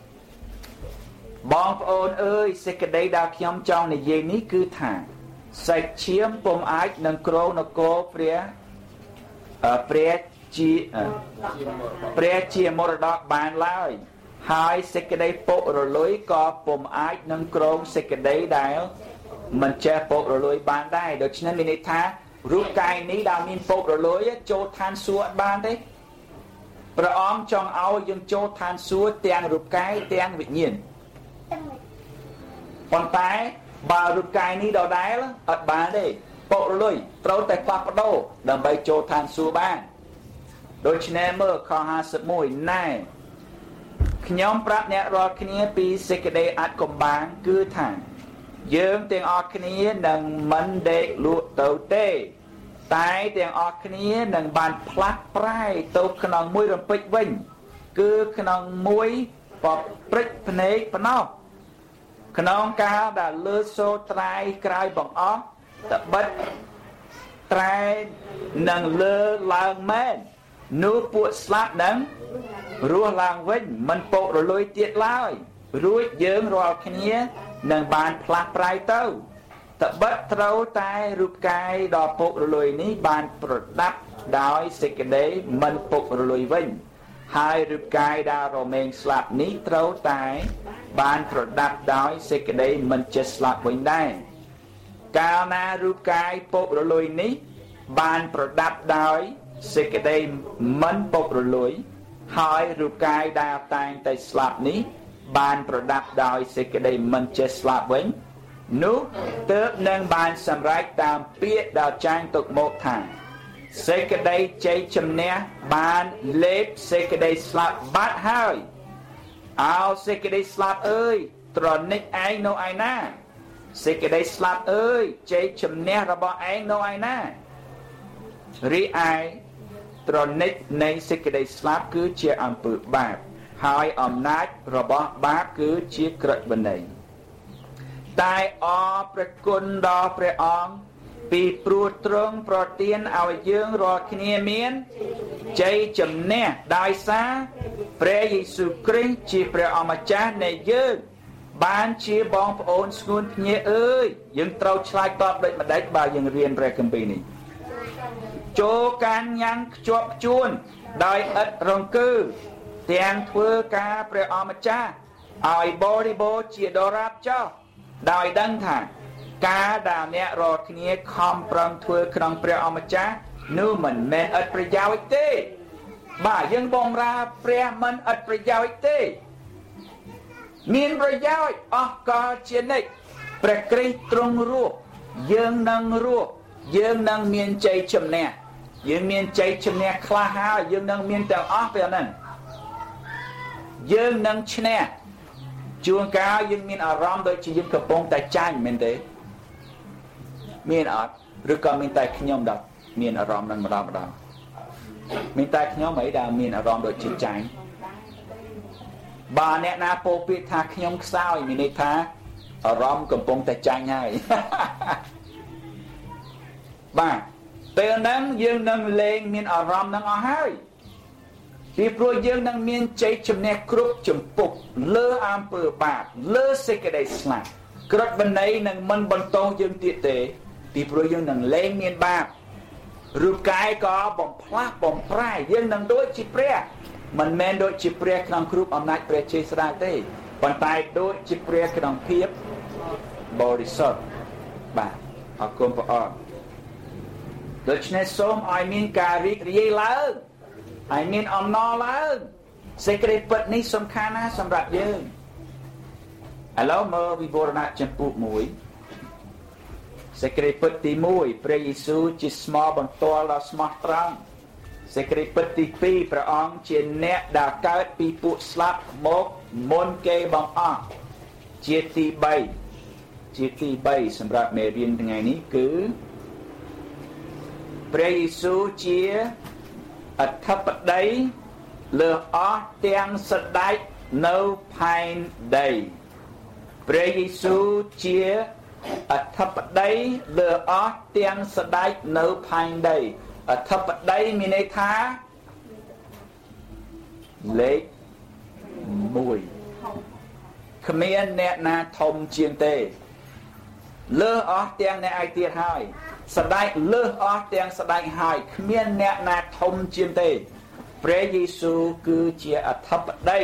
បងប្អូនអើយសេចក្តីដែលខ្ញុំចង់និយាយនេះគឺថាសាច់ឈាមពុំអាចនឹងគ្រងនគរព្រះព្រះជាព្រះជាមរតកបានឡើយហើយសេចក្តីពុករលួយក៏ពុំអាចនឹងគ្រងសេចក្តីដែលមិនចេះពុករលួយបានដែរដូច្នេះមានន័យថារូបកាយនេះដែលមានពុករលួយចូលឋានសួគ៌អត់បានទេព្រះអង្គចង់ឲ្យយើងចូលឋានសួគ៌ទាំងរូបកាយទាំងវិញ្ញាណប៉ុន្តែបើរូបកាយនេះដដែលអត់បានទេពុករលួយត្រូវតែផ្លាស់ប្ដូរដើម្បីចូលឋានសួគ៌បានដូច្នេះមើលខហាសិបមួយណែខ្ញុំប្រាប់អ្នករាល់គ្នាពីសេចក្តីអាចកំបាំងគឺថាយើងទាំងអស់គ្នានឹងមិនដេកលក់ទៅទេតែទាំងអស់គ្នានឹងបានផ្លាស់ប្រែទៅក្នុងមួយរំពេចវិញគឺក្នុងមួយប្រព្រឹត្តភ្នែកប៉ុណ្ណោះក្នុងការដែលលើសូត្រែក្រោយបង្អស់ត្បិតត្រែនឹងលើឡើងមែននោះពួកស្លាប់នឹងរស់ឡើងវិញមិនពុករលួយទៀតឡើយរួចយើងរាល់គ្នានឹងបានផ្លាស់ប្រែទៅត្បិតត្រូវតែរូបកាយដ៏ពុករលួយនេះបានប្រដាប់ដោយសេចក្តីមិនពុករលួយវិញហើយរូបកាយដែលរមែងស្លាប់នេះត្រូវតែបានប្រដាប់ដោយសេចក្តីមិនចេះស្លាប់វិញដែរកាលណារូបកាយពុករលួយនេះបានប្រដាប់ដោយសេចក្តីមិនពុករលួយហើយរូបកាយដែលតែងតែស្លាប់នេះបានប្រដាប់ដោយសេចក្តីមិនចេះស្លាប់វិញនោះទើបនឹងបានសម្រេចតាមពាក្យដែលចាញ់ទុកមកថាសេចក្តីជ័យជំនះបានលេបសេចក្តីស្លាប់បាត់ហើយអោសេចក្តីស្លាប់អើយត្រនិចឯងនៅឯណាសេចក្តីស្លាប់អើយជ័យជំនះរបស់ឯងនៅឯណារីឯត្រនិចនៃសេចក្តីស្លាប់គឺជាអំពើបាបហើយអំណាចរបស់បាបគឺជាក្រឹតវិន័យតែអរព្រះគុណដល់ព្រះអង្គពីព្រោះទ្រង់ប្រទានឲ្យយើងរាល់គ្នាមានជ័យជំនះដោយសារព្រះយេស៊ូវគ្រីស្ទជាព្រះអម្ចាស់នៃយើងបានជាបងប្អូនស្ងួនភ្ញាក់អើយយើងត្រូវឆ្លើយតបដូចម្ដេចបើយើងរៀនព្រះគម្ពីរនេះចូលកាន់ញ៉ាំងខ្ជាប់ខ្ជួនដោយឥតរង្គើទាំងធ្វើការព្រះអម្ចាស់ឲ្យបរិបូរណ៍ជាដរាបចោះដោយដឹងថាការដែលអ្នករាល់គ្នាខំប្រឹងធ្វើក្នុងព្រះអម្ចាស់នោះមិនមែនឥតប្រយោជន៍ទេបាទយើងបម្រើព្រះមិនឥតប្រយោជន៍ទេមានប្រយោជន៍អស់កលជានិច្ចព្រះគ្រីស្ទទ្រង់រស់យើងនឹងរស់យើងនឹងមានជ័យជំនះយើងមានជ័យជំនះខ្លះហើយយើងនឹងមានទាំងអស់ពេលហ្នឹងយើងនឹងឈ្នះជួនកាលយើងមានអារម្មណ៍ដូចជាយើងកំពុងតែចាញ់មែនទេមានអត់ឬក៏មានតែខ្ញុំដល់មានអារម្មណ៍នឹងម្ដងម្ដងមានតែខ្ញុំអីដែលមានអារម្មណ៍ដូចជាចាញ់បើអ្នកណាពោលពាក្យថាខ្ញុំខ្សោយមានន័យថាអារម្មណ៍កំពុងតែចាញ់ហើយបាទពេលហ្នឹងយើងនឹងលែងមានអារម្មណ៍នឹងអស់ហើយពីព្រោះយើងនឹងមានជ័យជំនះគ្រប់ជំពប់លើអំពើបាបលើសេចក្តីស្លាប់ក្រឹតវិន័យនឹងមិនបន្តយើងទៀតទេពីព្រោះយើងនឹងលែងមានបាបរូបកាយក៏បំផ្លាស់បំប្រែយើងនឹងដូចជាព្រះមិនមែនដូចជាព្រះក្នុងគ្រប់អំណាចព្រះជាស្ដេចទេប៉ុន្តែដូចជាព្រះក្នុងភាពបរិសុទ្ធបាទអរគុណព្រះអង្គដូច្នេះសូមឲ្យមានការរីករាយឡើងឲ្យមានអំណរឡើងសេចក្តីពិតនេះសំខាន់ណាស់សម្រាប់យើងឥឡូវមើលវិវរណៈចំពោះមួយសេចក្តីពិតទីមួយព្រះយេស៊ូវជាស្មោះបន្ទាល់ដល់ស្មោះត្រង់សេចក្តីពិតទីពីរព្រះអង្គជាអ្នកដែលកើតពីពួកស្លាប់មកមុនគេបង្អស់ជាទីបីជាទីបីសម្រាប់មេរៀនថ្ងៃនេះគឺព្រះយេស៊ូវជាអធិបតីលើអស់ទាំងសត្វដាច់នៅផែនដីព្រះយេស៊ូវជាអធិបតីលើអស់ទាំងសត្វដាច់នៅផែនដីអធិបតីមានន័យថាលេខមួយគ្មានអ្នកណាធំជាងទេលើអស់ទាំងអ្នកឯទៀតហើយស្ដេចលើសអស់ទាំងស្ដេចហើយគ្មានអ្នកណាធំជាងទេព្រះយេស៊ូវគឺជាអធិបតី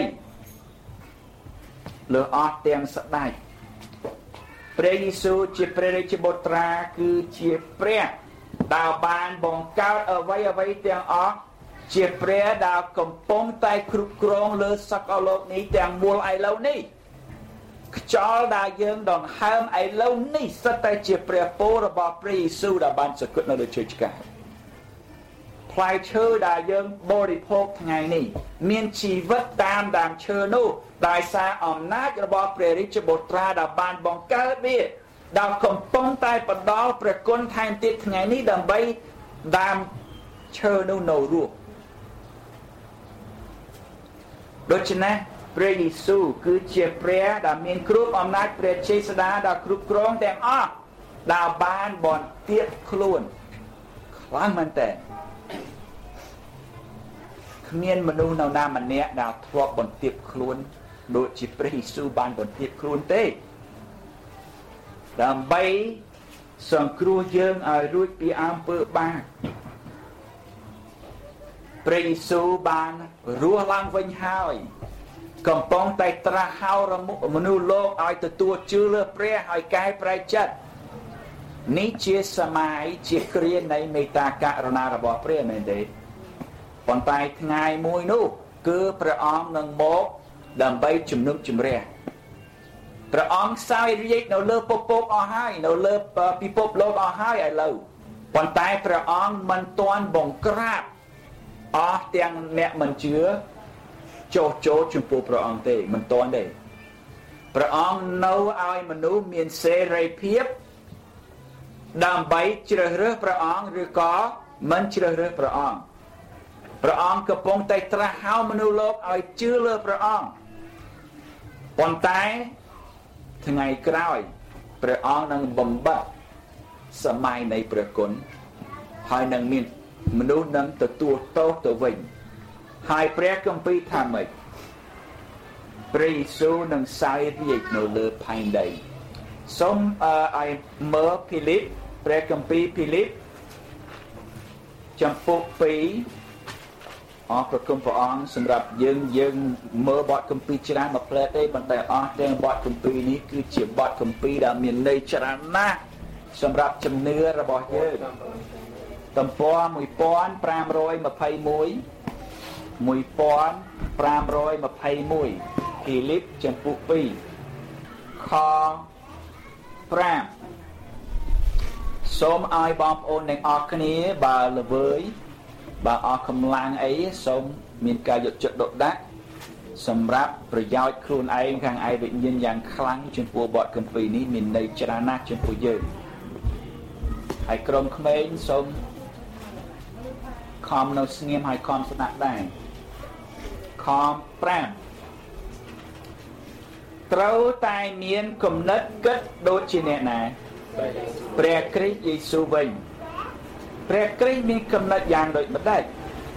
លើអស់ទាំងស្ដេចព្រះយេស៊ូវជាព្រះរាជបុត្រាគឺជាព្រះដែលបានបង្កើតអ្វីអ្វីទាំងអស់ជាព្រះដែលកំពុងតែគ្រប់គ្រងលើសកលលោកនេះទាំងមូលឥឡូវនេះខ្យល់ដែលយើងដង្ហើមឥឡូវនេះសិតតែជាព្រះពររបស់ព្រះយេស៊ូវដែលបានសគត់នៅលើឈើឆ្កាងផ្លែឈើដែលយើងបរិភោគថ្ងៃនេះមានជីវិតតាមដើមឈើនោះដោយសារអំណាចរបស់ព្រះរាជបុត្រាដែលបានបង្កើតវាដែលកំពុងតែបន្តព្រះគុណថែមទៀតថ្ងៃនេះដើម្បីដើមឈើនោះនៅរស់ដូច្នេះព្រះយេស៊ូវគឺជាព្រះដែលមានគ្រប់អំណាចព្រះចេស្តាដែលគ្រប់គ្រងទាំងអស់ដែលបានបន្ទាបខ្លួនខ្លាំងមែនតើគ្មានមនុស្សនៅណាម្នាក់ដែលធ្លាប់បន្ទាបខ្លួនដូចជាព្រះយេស៊ូវបានបន្ទាបខ្លួនទេដើម្បីសង្គ្រោះយើងឲ្យរួចពីអំពើបាបព្រះយេស៊ូវបានរស់ឡើងវិញហើយកំពុងតែត្រាស់ហៅរមុខមនុស្សលោកឲ្យទទួលជឿលើព្រះឲ្យកែប្រែចិត្តនេះជាសម័យជាគ្រានៃមេត្តាករុណារបស់ព្រះមែនទេប៉ុន្តែថ្ងៃមួយនោះគឺព្រះអង្គនឹងមកដើម្បីជំនុំជម្រះព្រះអង្គសោយរាជ្យនៅលើពពកអស់ហើយនៅលើពិភពលោកអស់ហើយឥឡូវប៉ុន្តែព្រះអង្គមិនទាន់បង្ក្រាបអស់ទាំងអ្នកមិនជឿចោះចូលចំពោះព្រះអង្គទេមិនទាន់ទេព្រះអង្គនៅឲ្យមនុស្សមានសេរីភាពដើម្បីជ្រើសរើសព្រះអង្គឬក៏មិនជ្រើសរើសព្រះអង្គព្រះអង្គកំពុងតែត្រាស់ហៅមនុស្សលោកឲ្យជឿលើព្រះអង្គប៉ុន្តែថ្ងៃក្រោយព្រះអង្គនឹងបំបត្តិសម័យនៃព្រះគុណហើយនឹងមានមនុស្សនឹងទទួលទោសទៅវិញហើយព្រះគម្ពីរថាម៉េចព្រះយេស៊ូវនឹងសោយរាជ្យនៅលើផែនដីសូមឲ្យមើលភីលីបព្រះគម្ពីរភីលីបចំពុកពីរអរប្រគុណព្រះអង្គសម្រាប់យើងយើងមើលបទគម្ពីរច្រើនមកផ្លែទេប៉ុន្តែអស់ទាំងបទគម្ពីរនេះគឺជាបទគម្ពីរដែលមានន័យច្រើនណាស់សម្រាប់ជំនឿរបស់យើងទំព័រមួយnghìn៥trămยี่สิบเอ็ด មួយnghìn៥trămยี่สิบเอ็ดភីលីបចំពុកពីរខប្រាំសូមឲ្យបងប្អូនទាំងអស់គ្នាបើល្វើយបើអស់កម្លាំងអីសូមមានការយកចិត្តទុកដាក់សម្រាប់ប្រយោជន៍ខ្លួនឯងខាងឯវិញ្ញាណយ៉ាងខ្លាំងចំពោះបទគម្ពីរនេះមានន័យច្រើនណាស់ចំពោះយើងហើយក្រុមក្មេងសូមខំនៅស្ងៀមហើយខំស្ដាប់ដែរខំប្រាំត្រូវតែមានគំនិតគិតដូចជាអ្នកណាព្រះគ្រីស្ទយេស៊ូវវិញព្រះគ្រីស្ទមានគំនិតយ៉ាងដូចម្ដេច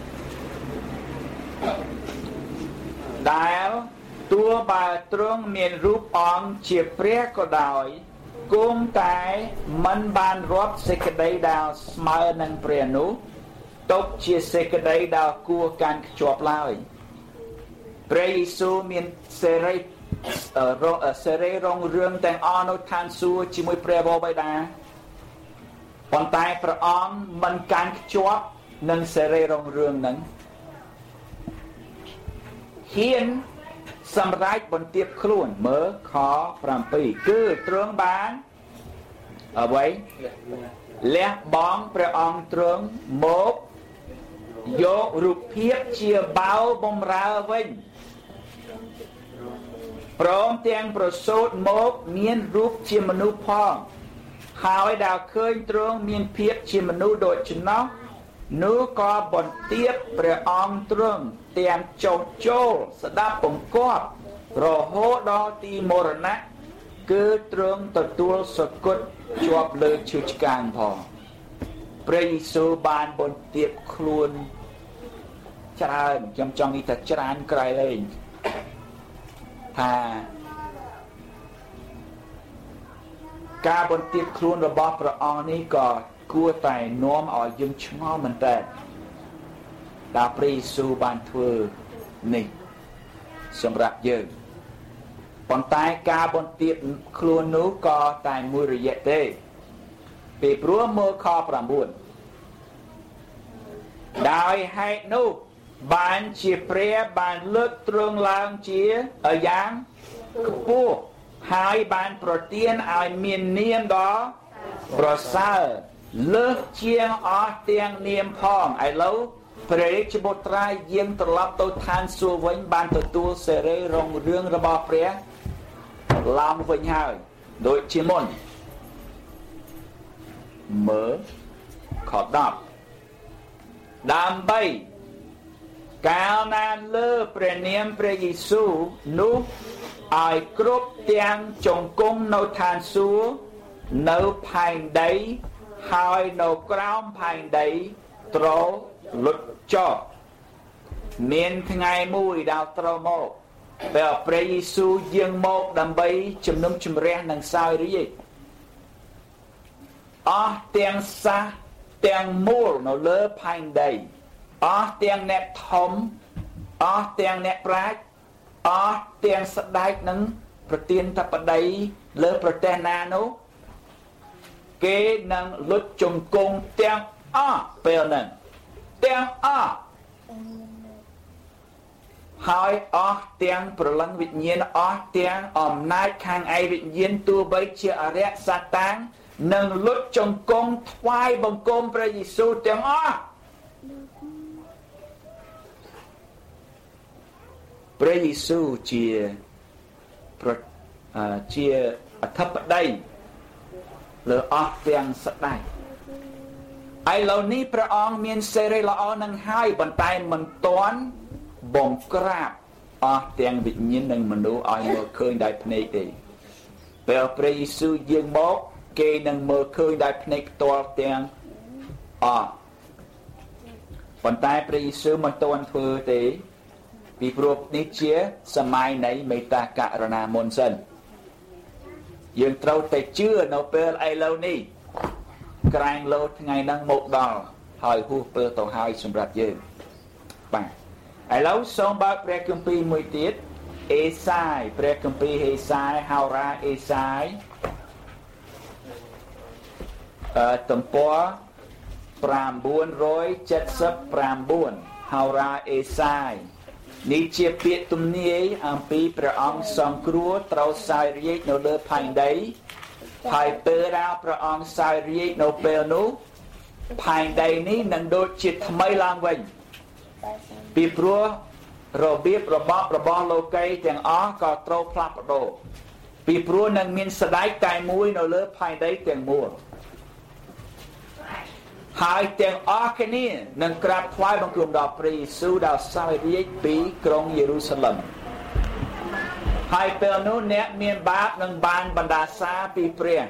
ដែលទោះបើទ្រង់មានរូបអង្គជាព្រះក៏ដោយគង់តែមិនបានរាប់សេចក្តីដែលស្មើនឹងព្រះនោះទុកជាសេចក្តីដែលគួរកាន់ខ្ជាប់ឡើយព្រះយេស៊ូវមានសេរីសេរីរងរឿងទាំងអស់នៅឋានសួគ៌ជាមួយព្រះបិតាប៉ុន្តែព្រះអង្គមិនកាន់ខ្ជាប់នឹងសេរីរងរឿងនឹងហ៊ានសម្រេចបន្ទាបខ្លួនមើលខប្រាំពីរគឺទ្រង់បានអ្វីលះបង់ព្រះអង្គទ្រង់មកយករូបភាពជាបាវបំរើវិញព្រមទាំងប្រសូតមកមានរូបជាមនុស្សផងហើយដែលឃើញទ្រង់មានភាពជាមនុស្សដូច្នោះនោះក៏បន្ទាបព្រះអង្គទ្រង់ទាំងចុះចូលស្ដាប់បង្គាប់រហូតដល់ទីមរណៈគឺទ្រង់ទទួលសគត់ជាប់លើឈើឆ្កាងផងព្រះយេស៊ូវបានបន្ទាបខ្លួនច្រើនខ្ញុំចង់និយាយថាច្រើនក្រៃលែងថាការបន្ទាបខ្លួនរបស់ព្រះអង្គនេះក៏គួរតែនាំឲ្យយើងឆ្ងល់មែនតើដែលព្រះយេស៊ូវបានធ្វើនេះសម្រាប់យើងប៉ុន្តែការបន្ទាបខ្លួននោះក៏តែមួយរយៈទេពីព្រោះមើលខប្រាំបួនដោយហេតុនោះបានជាព្រះបានលើកទ្រង់ឡើងជាយ៉ាងខ្ពស់ហើយបានប្រទានឲ្យមាននាមដ៏ប្រសើរលើសជាងអស់ទាំងនាមផងឥឡូវព្រះរាជបុត្រាយាងត្រឡប់ទៅឋានសួគ៌វិញបានទទួលសេរីរងរឿងរបស់ព្រះឡើងវិញហើយដូចជាមុនមើលខដប់ដើម្បីកាលណាលើព្រះនាមព្រះយេស៊ូវនោះឲ្យគ្រប់ទាំងចង្គង់នៅឋានសួគ៌នៅផែនដីហើយនៅក្រោមផែនដីត្រូវលុតចុះមានថ្ងៃមួយដែលត្រូវមកពេលព្រះយេស៊ូវយាងមកដើម្បីជំនុំជម្រះនឹងសោយរាជ្យអស់ទាំងសាសទាំងមូលនៅលើផែនដីអស់ទាំងអ្នកធំអស់ទាំងអ្នកប្រាជ្ញអស់ទាំងស្ដេចនឹងប្រទានធិបតីលើប្រទេសណានោះគេនឹងលុតជង្គង់ទាំងអស់ពេលហ្នឹងទាំងអស់ហើយអស់ទាំងព្រលឹងវិញ្ញាណអស់ទាំងអំណាចខាងឯវិញ្ញាណទោះបីជាអរិយសាតាំងនឹងលុតចង្គង់ថ្វាយបង្គំព្រះយេស៊ូវទាំងអស់ព្រះយេស៊ូវជាជាអធិបតីលើអស់ទាំងស្ដេចឥឡូវនេះព្រះអង្គមានសេរីល្អនឹងហើយប៉ុន្តែមិនទាន់បង្ក្រាបអស់ទាំងវិញ្ញាណនិងមនុស្សឲ្យមើលឃើញដោយភ្នែកទេពេលព្រះយេស៊ូវយាងមកគេនឹងមើលឃើញដោយភ្នែកផ្ទាល់ទាំងអស់ប៉ុន្តែព្រះយេស៊ូវមិនទាន់ធ្វើទេពីព្រោះនេះជាសម័យនៃមេត្តាករុណាមុនសិនយើងត្រូវតែជឿនៅពេលឥឡូវនេះក្រែងលោថ្ងៃហ្នឹងមកដល់ហើយហួសពេលទៅហើយសម្រាប់យើងបាទឥឡូវសូមបើកព្រះគម្ពីរមួយទៀតអេសាយព្រះគម្ពីរអេសាយហោរាអេសាយអឺទំព័រ979ហោរាអេសាយនេះជាពាក្យទំនាយអំពីព្រះអង្គសង្គ្រោះត្រូវសោយរាជ្យនៅលើផែនដីហើយពេលដែលព្រះអង្គសោយរាជ្យនៅពេលនោះផែនដីនេះនឹងដូចជាថ្មីឡើងវិញពីព្រោះរបៀបរបបរបស់លោកីទាំងអស់ក៏ត្រូវផ្លាស់ប្ដូរពីព្រោះនឹងមានស្ដេចតែមួយនៅលើផែនដីទាំងមូលហើយទាំងអស់គ្នានឹងក្រាបថ្វាយបង្គំដល់ព្រះយេស៊ូវដែលសោយរាជ្យពីក្រុងយេរូសាឡិមហើយពេលនោះអ្នកមានបាបនឹងបានបណ្ដាសាពីព្រះ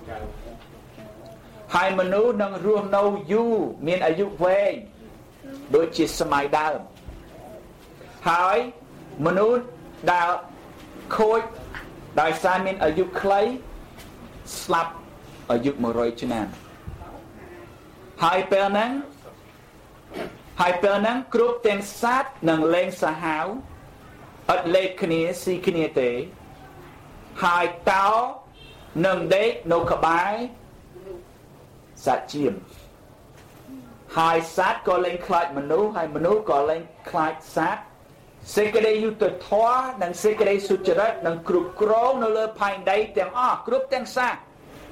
ហើយមនុស្សនឹងរស់នៅយូរមានអាយុវែងដូចជាសម័យដើមហើយមនុស្សដែលខូចដោយសារមានអាយុខ្លីស្លាប់អាយុ100ឆ្នាំហើយពេលហ្នឹងហើយពេលហ្នឹងគ្រប់ទាំងសត្វនឹងលែងសាហាវអត់លេខគ្នាស៊ីគ្នាទេហើយតោនឹងដេកនៅក្បែរសត្វជៀមហើយសត្វក៏លែងខ្លាចមនុស្សហើយមនុស្សក៏លែងខ្លាចសត្វសេចក្តីយុត្តិធម៌និងសេចក្តីសុចរិតនឹងគ្រប់គ្រងនៅលើផែនដីទាំងអស់គ្រប់ទាំងសត្វ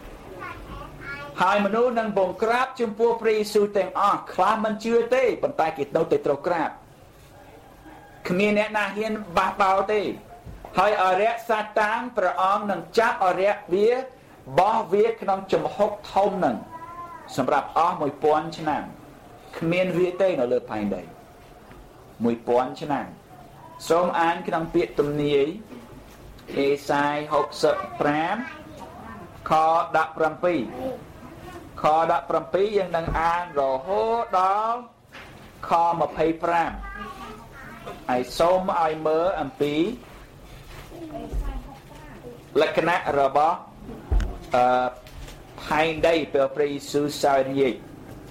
ហើយមនុស្សនឹងបង្ក្រាបចំពោះព្រះយេស៊ូវទាំងអស់ខ្លះមិនជឿទេប៉ុន្តែគេនៅតែត្រូវក្រាបគ្មានអ្នកណាហ៊ានបះបោទេហើយអរិយសាតាំងព្រះអង្គនឹងចាប់អរិយវាបោះវាក្នុងចំហុកធំនឹងសម្រាប់អស់1000ឆ្នាំគ្មានវាទេនៅលើផែនដី1000ឆ្នាំសូមអានក្នុងពាក្យទំនាយអេសាយ65ខ17ខ17យើងនឹងអានរហូតដល់ខ25ហើយសូមឲ្យមើលអំពីលក្ខណៈរបស់អឺផែនដីពេលព្រះយេស៊ូវសោយរាជ្យ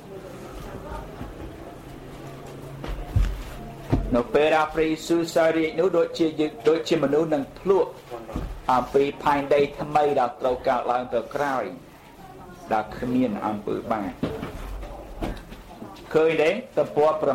នៅពេលដែលព្រះយេស៊ូវសោយរាជ្យនោះដូចជាដូចជាមនុស្សនឹងភ្លក់អំពីផែនដីថ្មីដែលត្រូវកើតឡើងទៅក្រោយដែលគ្មានអំពើបាបឃើញទេទំព័រ979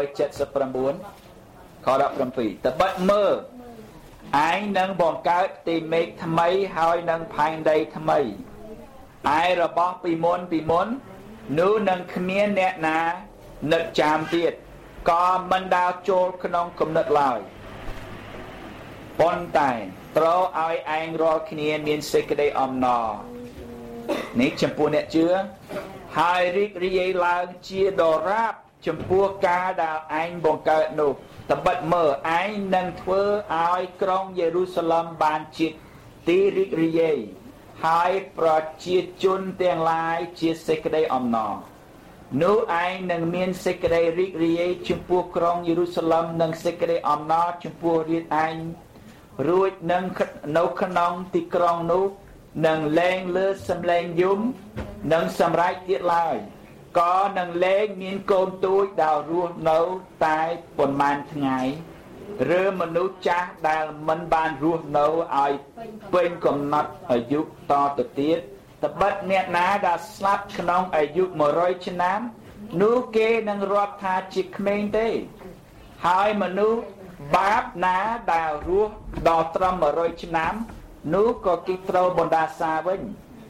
ខ17តបិតមើលឯងនឹងបង្កើតទីមេឃថ្មីហើយនឹងផែនដីថ្មីឯរបស់ពីមុនពីមុននោះនឹងគ្មានអ្នកណានឹកចាំទៀតក៏មិនដើរចូលក្នុងគំនិតឡើយប៉ុន្តែត្រូវឲ្យឯងរាល់គ្នាមានសេចក្តីអំណរនេះចំពោះអ្នកជឿហើយរីករាយឡើងជាដរាបចំពោះការដែលឯងបង្កើតនោះត្បិតមើលឯងនឹងធ្វើឲ្យក្រុងយេរូសាឡិមបានជាទីរីករាយហើយប្រជាជនទាំងឡាយជាសេចក្តីអំណរនោះឯងនឹងមានសេចក្តីរីករាយចំពោះក្រុងយេរូសាឡិមនិងសេចក្តីអំណរចំពោះរាជឯងរួចនឹងនៅក្នុងទីក្រុងនោះនឹងលែងលើសំឡេងយំនិងសម្រេចទៀតឡើយក៏នឹងលែងមានកូនទូចដែលរស់នៅតែប៉ុន្មានថ្ងៃឬមនុស្សចាស់ដែលមិនបានរស់នៅឲ្យពេញកំណត់អាយុតទៅទៀតត្បិតអ្នកណាដែលស្លាប់ក្នុងអាយុ100ឆ្នាំនោះគេនឹងរាប់ថាជាក្មេងទេហើយមនុស្សបាបណាដែលរស់ដល់ត្រឹម100ឆ្នាំនោះក៏គេត្រូវបណ្ដាសាវិញ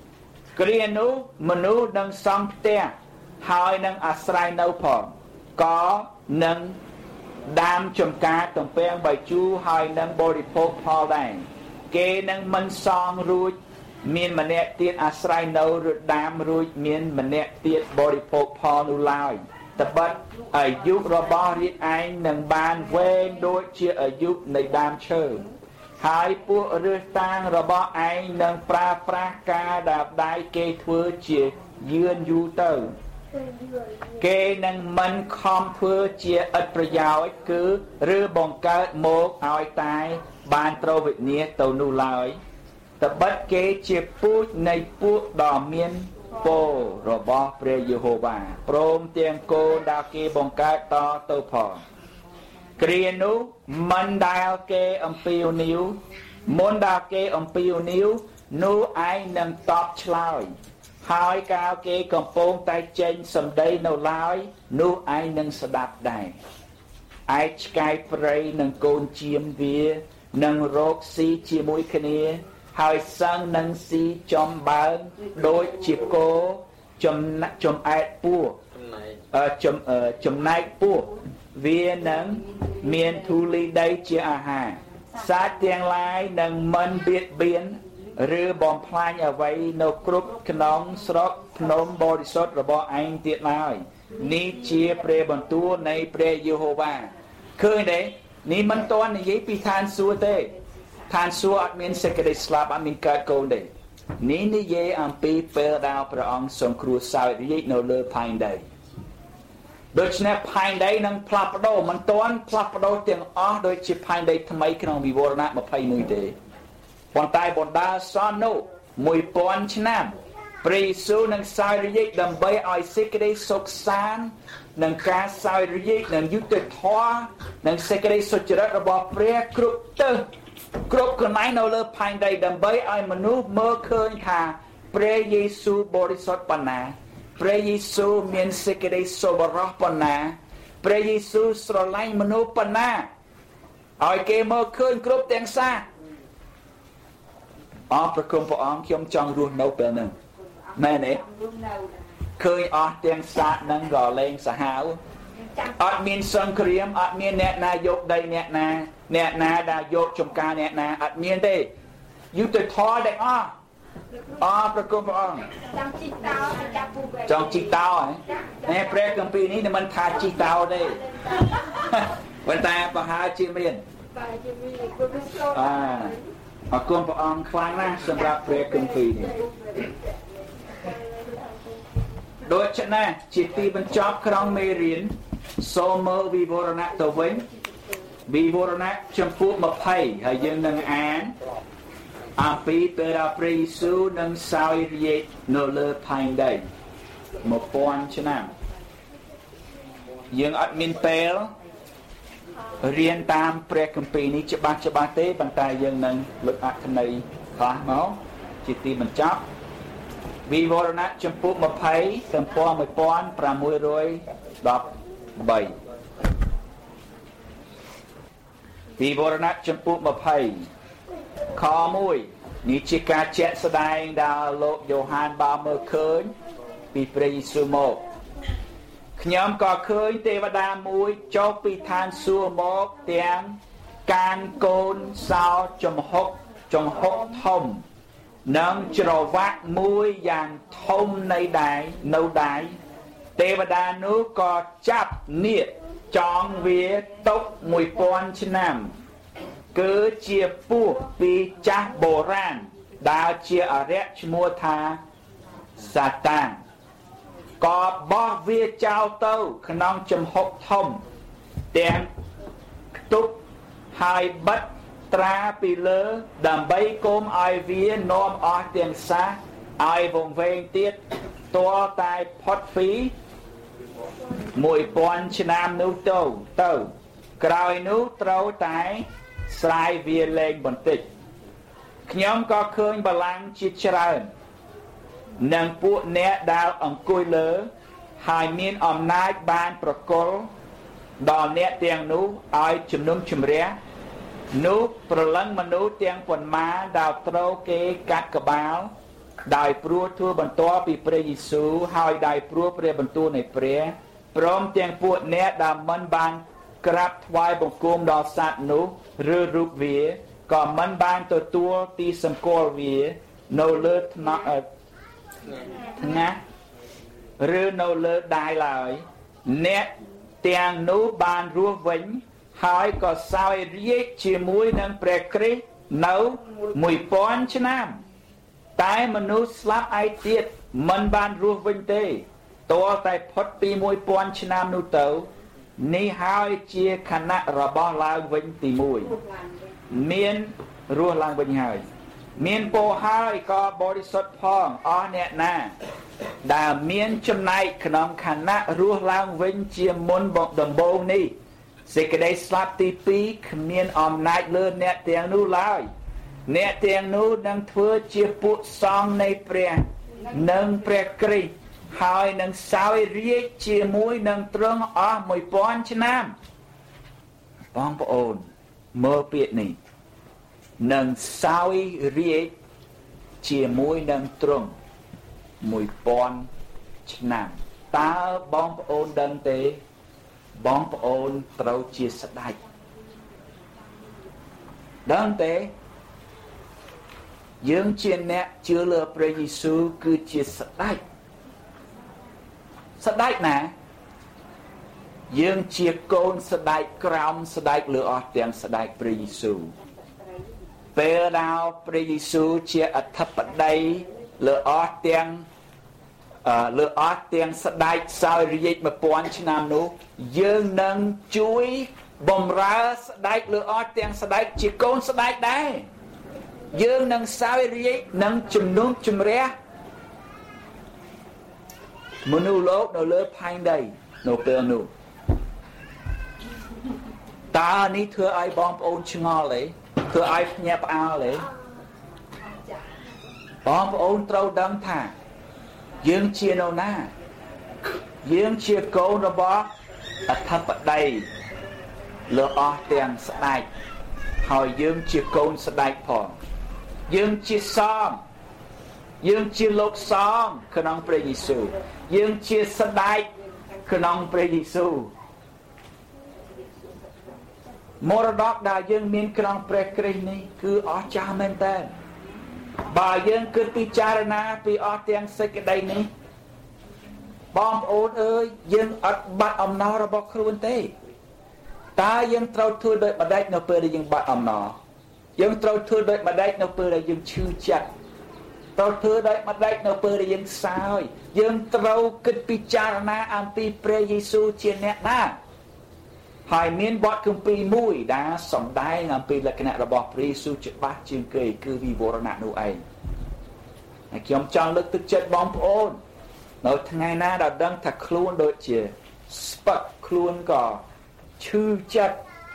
គ្រានោះមនុស្សនឹងសង់ផ្ទះហើយនឹងអាស្រ័យនៅផងក៏នឹងដាំចំការទំពាំងបាយជូរហើយនឹងបរិភោគផលដែរគេនឹងមិនសង់រួចមានម្នាក់ទៀតអាស្រ័យនៅឬដាំរួចមានម្នាក់ទៀតបរិភោគផលនោះឡើយត្បិតអាយុរបស់រាជឯងនឹងបានវែងដូចជាអាយុនៃដើមឈើហើយពួករើសតាងរបស់ឯងនឹងប្រើប្រាស់ការដែលដៃគេធ្វើជាយឿនយូរទៅគេនឹងមិនខំធ្វើជាឥតប្រយោជន៍គឺឬបង្កើតមកឲ្យតែបានត្រូវវិនាសទៅនោះឡើយត្បិតគេជាពូជនៃពួកដ៏មានពររបស់ព្រះយេហូវ៉ាព្រមទាំងគោដែលគេបង្កើតតទៅផងគ្រានោះមិនដែលគេអំពាវនាវមុនដែលគេអំពាវនាវនោះឯងនឹងតបឆ្លើយហើយកាលគេកំពុងតែចេញសម្ដីនៅឡើយនោះឯងនឹងស្ដាប់ដែរឯឆ្កែព្រៃនិងកូនជៀមវានឹងរកស៊ីជាមួយគ្នាហើយសឹងនឹងស៊ីចំបើងដូចជាគោចំណចំអែតពោះអឺចំចំណែកពោះវានឹងមានធូលីដីជាអាហារសាច់ទាំងឡាយនឹងមិនបៀតបៀនឬបំផ្លាញអ្វីនៅគ្រប់ក្នុងស្រុកភ្នំបរិសុទ្ធរបស់ឯងទៀតឡើយនេះជាព្រះបន្ទូលនៃព្រះយេហូវ៉ាឃើញទេនេះមិនទាន់និយាយពីឋានសួគ៌ទេឋានសួគ៌អត់មានសេចក្តីស្លាប់អត់មានកើតកូនទេនេះនិយាយអំពីពេលដែលព្រះអង្គសង្គ្រោះសោយរាជនៅលើផែនដីដូច្នេះផែនដីនឹងផ្លាស់ប្ដូរមិនទាន់ផ្លាស់ប្ដូរទាំងអស់ដូចជាផែនដីថ្មីក្នុងវិវរណៈម្ភៃមួយទេប៉ុន្តែបណ្ដាសន្នុមួយពាន់ឆ្នាំព្រះយេស៊ូវនឹងសោយរាជដើម្បីឲ្យសេចក្តីសុខសាន្តនិងការសោយរាជនិងយុត្តិធម៌និងសេចក្តីសុចរិតរបស់ព្រះគ្រប់ទិសគ្រប់កន្លែងនៅលើផែនដីដើម្បីឲ្យមនុស្សមើលឃើញថាព្រះយេស៊ូវបរិសុទ្ធប៉ុណ្ណាព្រះយេស៊ូវមានសេចក្តីសប្បុរសប៉ុណ្ណាព្រះយេស៊ូវស្រឡាញ់មនុស្សប៉ុណ្ណាឲ្យគេមើលឃើញគ្រប់ទាំងសាអរព្រគុណព្រះអង្គខ្ញុំចង់រស់នៅពេលហ្នឹងមែនទេឃើញអស់ទាំងសាកហ្នឹងក៏លែងសាហាវអត់មានសង្គ្រាមអត់មានអ្នកណាយកដីអ្នកណាអ្នកណាដែលយកចំការអ្នកណាអត់មានទេយុទ្ធធរទាំងអស់អរព្រគុណព្រះអង្គចង់ជីកតោចាប់ពូចង់ជីកតោហ៎តែព្រះគម្ពីរនេះមិនថាជីកតោទេប៉ុន្តែប្រហែលជាមានអើអរគុណព្រះអង្គខ្លាំងណាស់សម្រាប់ព្រះគម្ពីរនេះដូច្នេះជាទីបញ្ចប់ក្នុងមេរៀនសូមមើលវិវរណៈទៅវិញវិវរណៈចំពោះម្ភៃហើយយើងនឹងអានអំពីពេលដែលព្រះយេស៊ូវនឹងសោយរាជនៅលើផែនដីមួយពាន់ឆ្នាំយើងអត់មានពេលរៀនតាមព្រះគម្ពីរនេះច្បាស់ច្បាស់ទេប៉ុន្តែយើងនឹងលើកអត្ថន័យខ្លះមកជាទីបញ្ចប់វិវរណៈចំពោះម្ភៃទំព័រមួយពាន់ប្រាំមួយរយដប់បីវិវរណៈចំពោះម្ភៃខមួយនេះជាការជាក់ស្ដែងដែលលោកយ៉ូហានបានមើលឃើញពីព្រះយេស៊ូវមកខ្ញុំក៏ឃើញទេវតាមួយចុះពីឋានសួគ៌មកទាំងកានកូនសោចំហុកចំហុកធំនិងច្រវាក់មួយយ៉ាងធំនៃដៃនៅដៃទេវតានោះក៏ចាប់នាគចងវាទុកមួយពាន់ឆ្នាំគឺជាពស់ពីចាស់បុរាណដែលជាអរិយឈ្មោះថាសាតានក៏បោះវាចោលទៅក្នុងចំហុកធំទាំងខ្ទប់ហើយបិទត្រាពីលើដើម្បីកុំឲ្យវានាំអស់ទាំងសះឲ្យវង្វេងទៀតទាល់តែផុតពីមួយពាន់ឆ្នាំនោះទៅទៅក្រោយនោះត្រូវតែស្រាយវាលែងបន្តិចខ្ញុំក៏ឃើញបល្ល័ង្កជាច្រើននិងពួកអ្នកដែលអង្គុយលើហើយមានអំណាចបានប្រគល់ដល់អ្នកទាំងនោះឲ្យជំនុំជម្រះនោះប្រលឹងមនុស្សទាំងប៉ុន្មានដែលត្រូវគេកាត់ក្បាលដោយព្រោះធ្វើបន្ទាប់ពីព្រះយេស៊ូវហើយដោយព្រោះព្រះបន្ទូលនៃព្រះព្រមទាំងពួកអ្នកដែលមិនបានក្រាបថ្វាយបង្គំដល់សត្វនោះឬរូបវាក៏មិនបានទទួលទីសម្គាល់វានៅលើថ្នាក់ថ្ងាសឬនៅលើដៃឡើយអ្នកទាំងនោះបានរស់វិញហើយក៏សោយរាជ្យជាមួយនឹងព្រះគ្រីស្ទនៅមួយពាន់ឆ្នាំតែមនុស្សស្លាប់ឯទៀតមិនបានរស់វិញទេទាល់តែផុតពីមួយពាន់ឆ្នាំនោះទៅនេះហើយជាខណៈរបស់ឡើងវិញទីមួយមានរស់ឡើងវិញហើយមានពោហើយក៏បរិសុទ្ធផងអស់អ្នកណាដែលមានចំណែកក្នុងខណៈរស់ឡើងវិញជាមុនដំបូងនេះសេចក្តីស្លាប់ទីពីរគ្មានអំណាចលើអ្នកទាំងនោះឡើយអ្នកទាំងនោះនឹងធ្វើជាពួកសង្ឃនៃព្រះនិងព្រះគ្រីស្ទហើយនឹងសោយរាជ្យជាមួយនឹងទ្រង់អស់មួយពាន់ឆ្នាំបងប្អូនមើលពាក្យនេះនឹងសោយរាជ្យជាមួយនឹងទ្រង់មួយពាន់ឆ្នាំតើបងប្អូនដឹងទេបងប្អូនត្រូវជាស្ដេចដឹងទេយើងជាអ្នកជឿលើព្រះយេស៊ូវគឺជាស្ដេចស្ដេចណាយើងជាកូនស្ដេចក្រោមស្ដេចលើអស់ទាំងស្ដេចព្រះយេស៊ូវពេលដែលព្រះយេស៊ូវជាអធិបតីលើអស់ទាំងលើអស់ទាំងស្ដេចសោយរាជ្យមួយពាន់ឆ្នាំនោះយើងនឹងជួយបំរើស្ដេចលើអស់ទាំងស្ដេចជាកូនស្ដេចដែរយើងនឹងសោយរាជ្យនឹងជំនុំជម្រះមនុស្សលោកនៅលើផែនដីនៅពេលនោះតើនេះធ្វើឲ្យបងប្អូនឆ្ងល់ទេធ្វើឲ្យភ្ញាក់ផ្អើលទេបងប្អូនត្រូវដឹងថាយើងជានរណាយើងជាកូនរបស់អធិបតីលើអស់ទាំងស្ដេចហើយយើងជាកូនស្ដេចផងយើងជាសង្ឃយើងជាលោកសង្ឃក្នុងព្រះយេស៊ូវយើងជាស្ដេចក្នុងព្រះយេស៊ូវមរតកដែលយើងមានក្នុងព្រះគ្រីស្ទនេះគឺអស្ចារ្យមែនតើបើយើងគិតពិចារណាពីអស់ទាំងសេចក្តីនេះបងប្អូនអើយយើងអត់បាត់អំណររបស់ខ្លួនទេតើយើងត្រូវធ្វើដូចម្ដេចនៅពេលដែលយើងបាត់អំណរយើងត្រូវធ្វើដូចម្ដេចនៅពេលដែលយើងឈឺចិត្តត្រូវធ្វើដូចម្ដេចនៅពេលដែលយើងសោយយើងត្រូវគិតពិចារណាអំពីព្រះយេស៊ូវជាអ្នកណាហើយមានបទគម្ពីរមួយដែលសម្ដែងអំពីលក្ខណៈរបស់ព្រះយេស៊ូវច្បាស់ជាងគេគឺវិវរណៈនោះឯងហើយខ្ញុំចង់លើកទឹកចិត្តបងប្អូននៅថ្ងៃណាដែលដឹងថាខ្លួនដូចជាស្ពឹកខ្លួនក៏ឈឺចិត្ត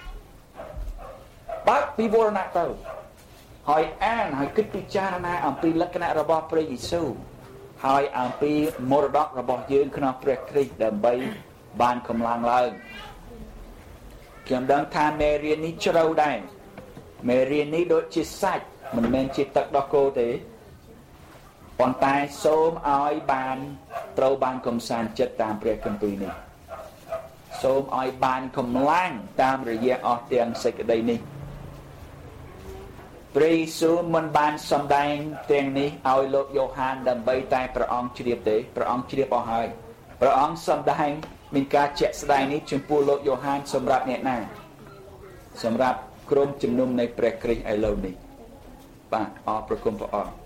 បើកវិវរណៈទៅហើយអានហើយគិតពិចារណាអំពីលក្ខណៈរបស់ព្រះយេស៊ូវហើយអំពីមរតករបស់យើងក្នុងព្រះគ្រីស្ទដើម្បីបានកម្លាំងឡើងខ្ញុំដឹងថាមេរៀននេះជ្រៅដែរមេរៀននេះដូចជាសាច់មិនមែនជាទឹកដោះគោទេប៉ុន្តែសូមឲ្យបានត្រូវបានកំសាន្តចិត្តតាមព្រះគម្ពីរនេះសូមឲ្យបានកម្លាំងតាមរយៈអស់ទាំងសេចក្តីនេះព្រះយេស៊ូវមិនបានសម្ដែងទាំងនេះឲ្យលោកយ៉ូហានដើម្បីតែព្រះអង្គជ្រាបទេព្រះអង្គជ្រាបអស់ហើយព្រះអង្គសម្ដែងមានការជាក់ស្ដែងនេះចំពោះលោកយ៉ូហានសម្រាប់អ្នកណាសម្រាប់ក្រុមជំនុំនៃព្រះគ្រីស្ទឥឡូវនេះបាទអរព្រគុណព្រះអង្គ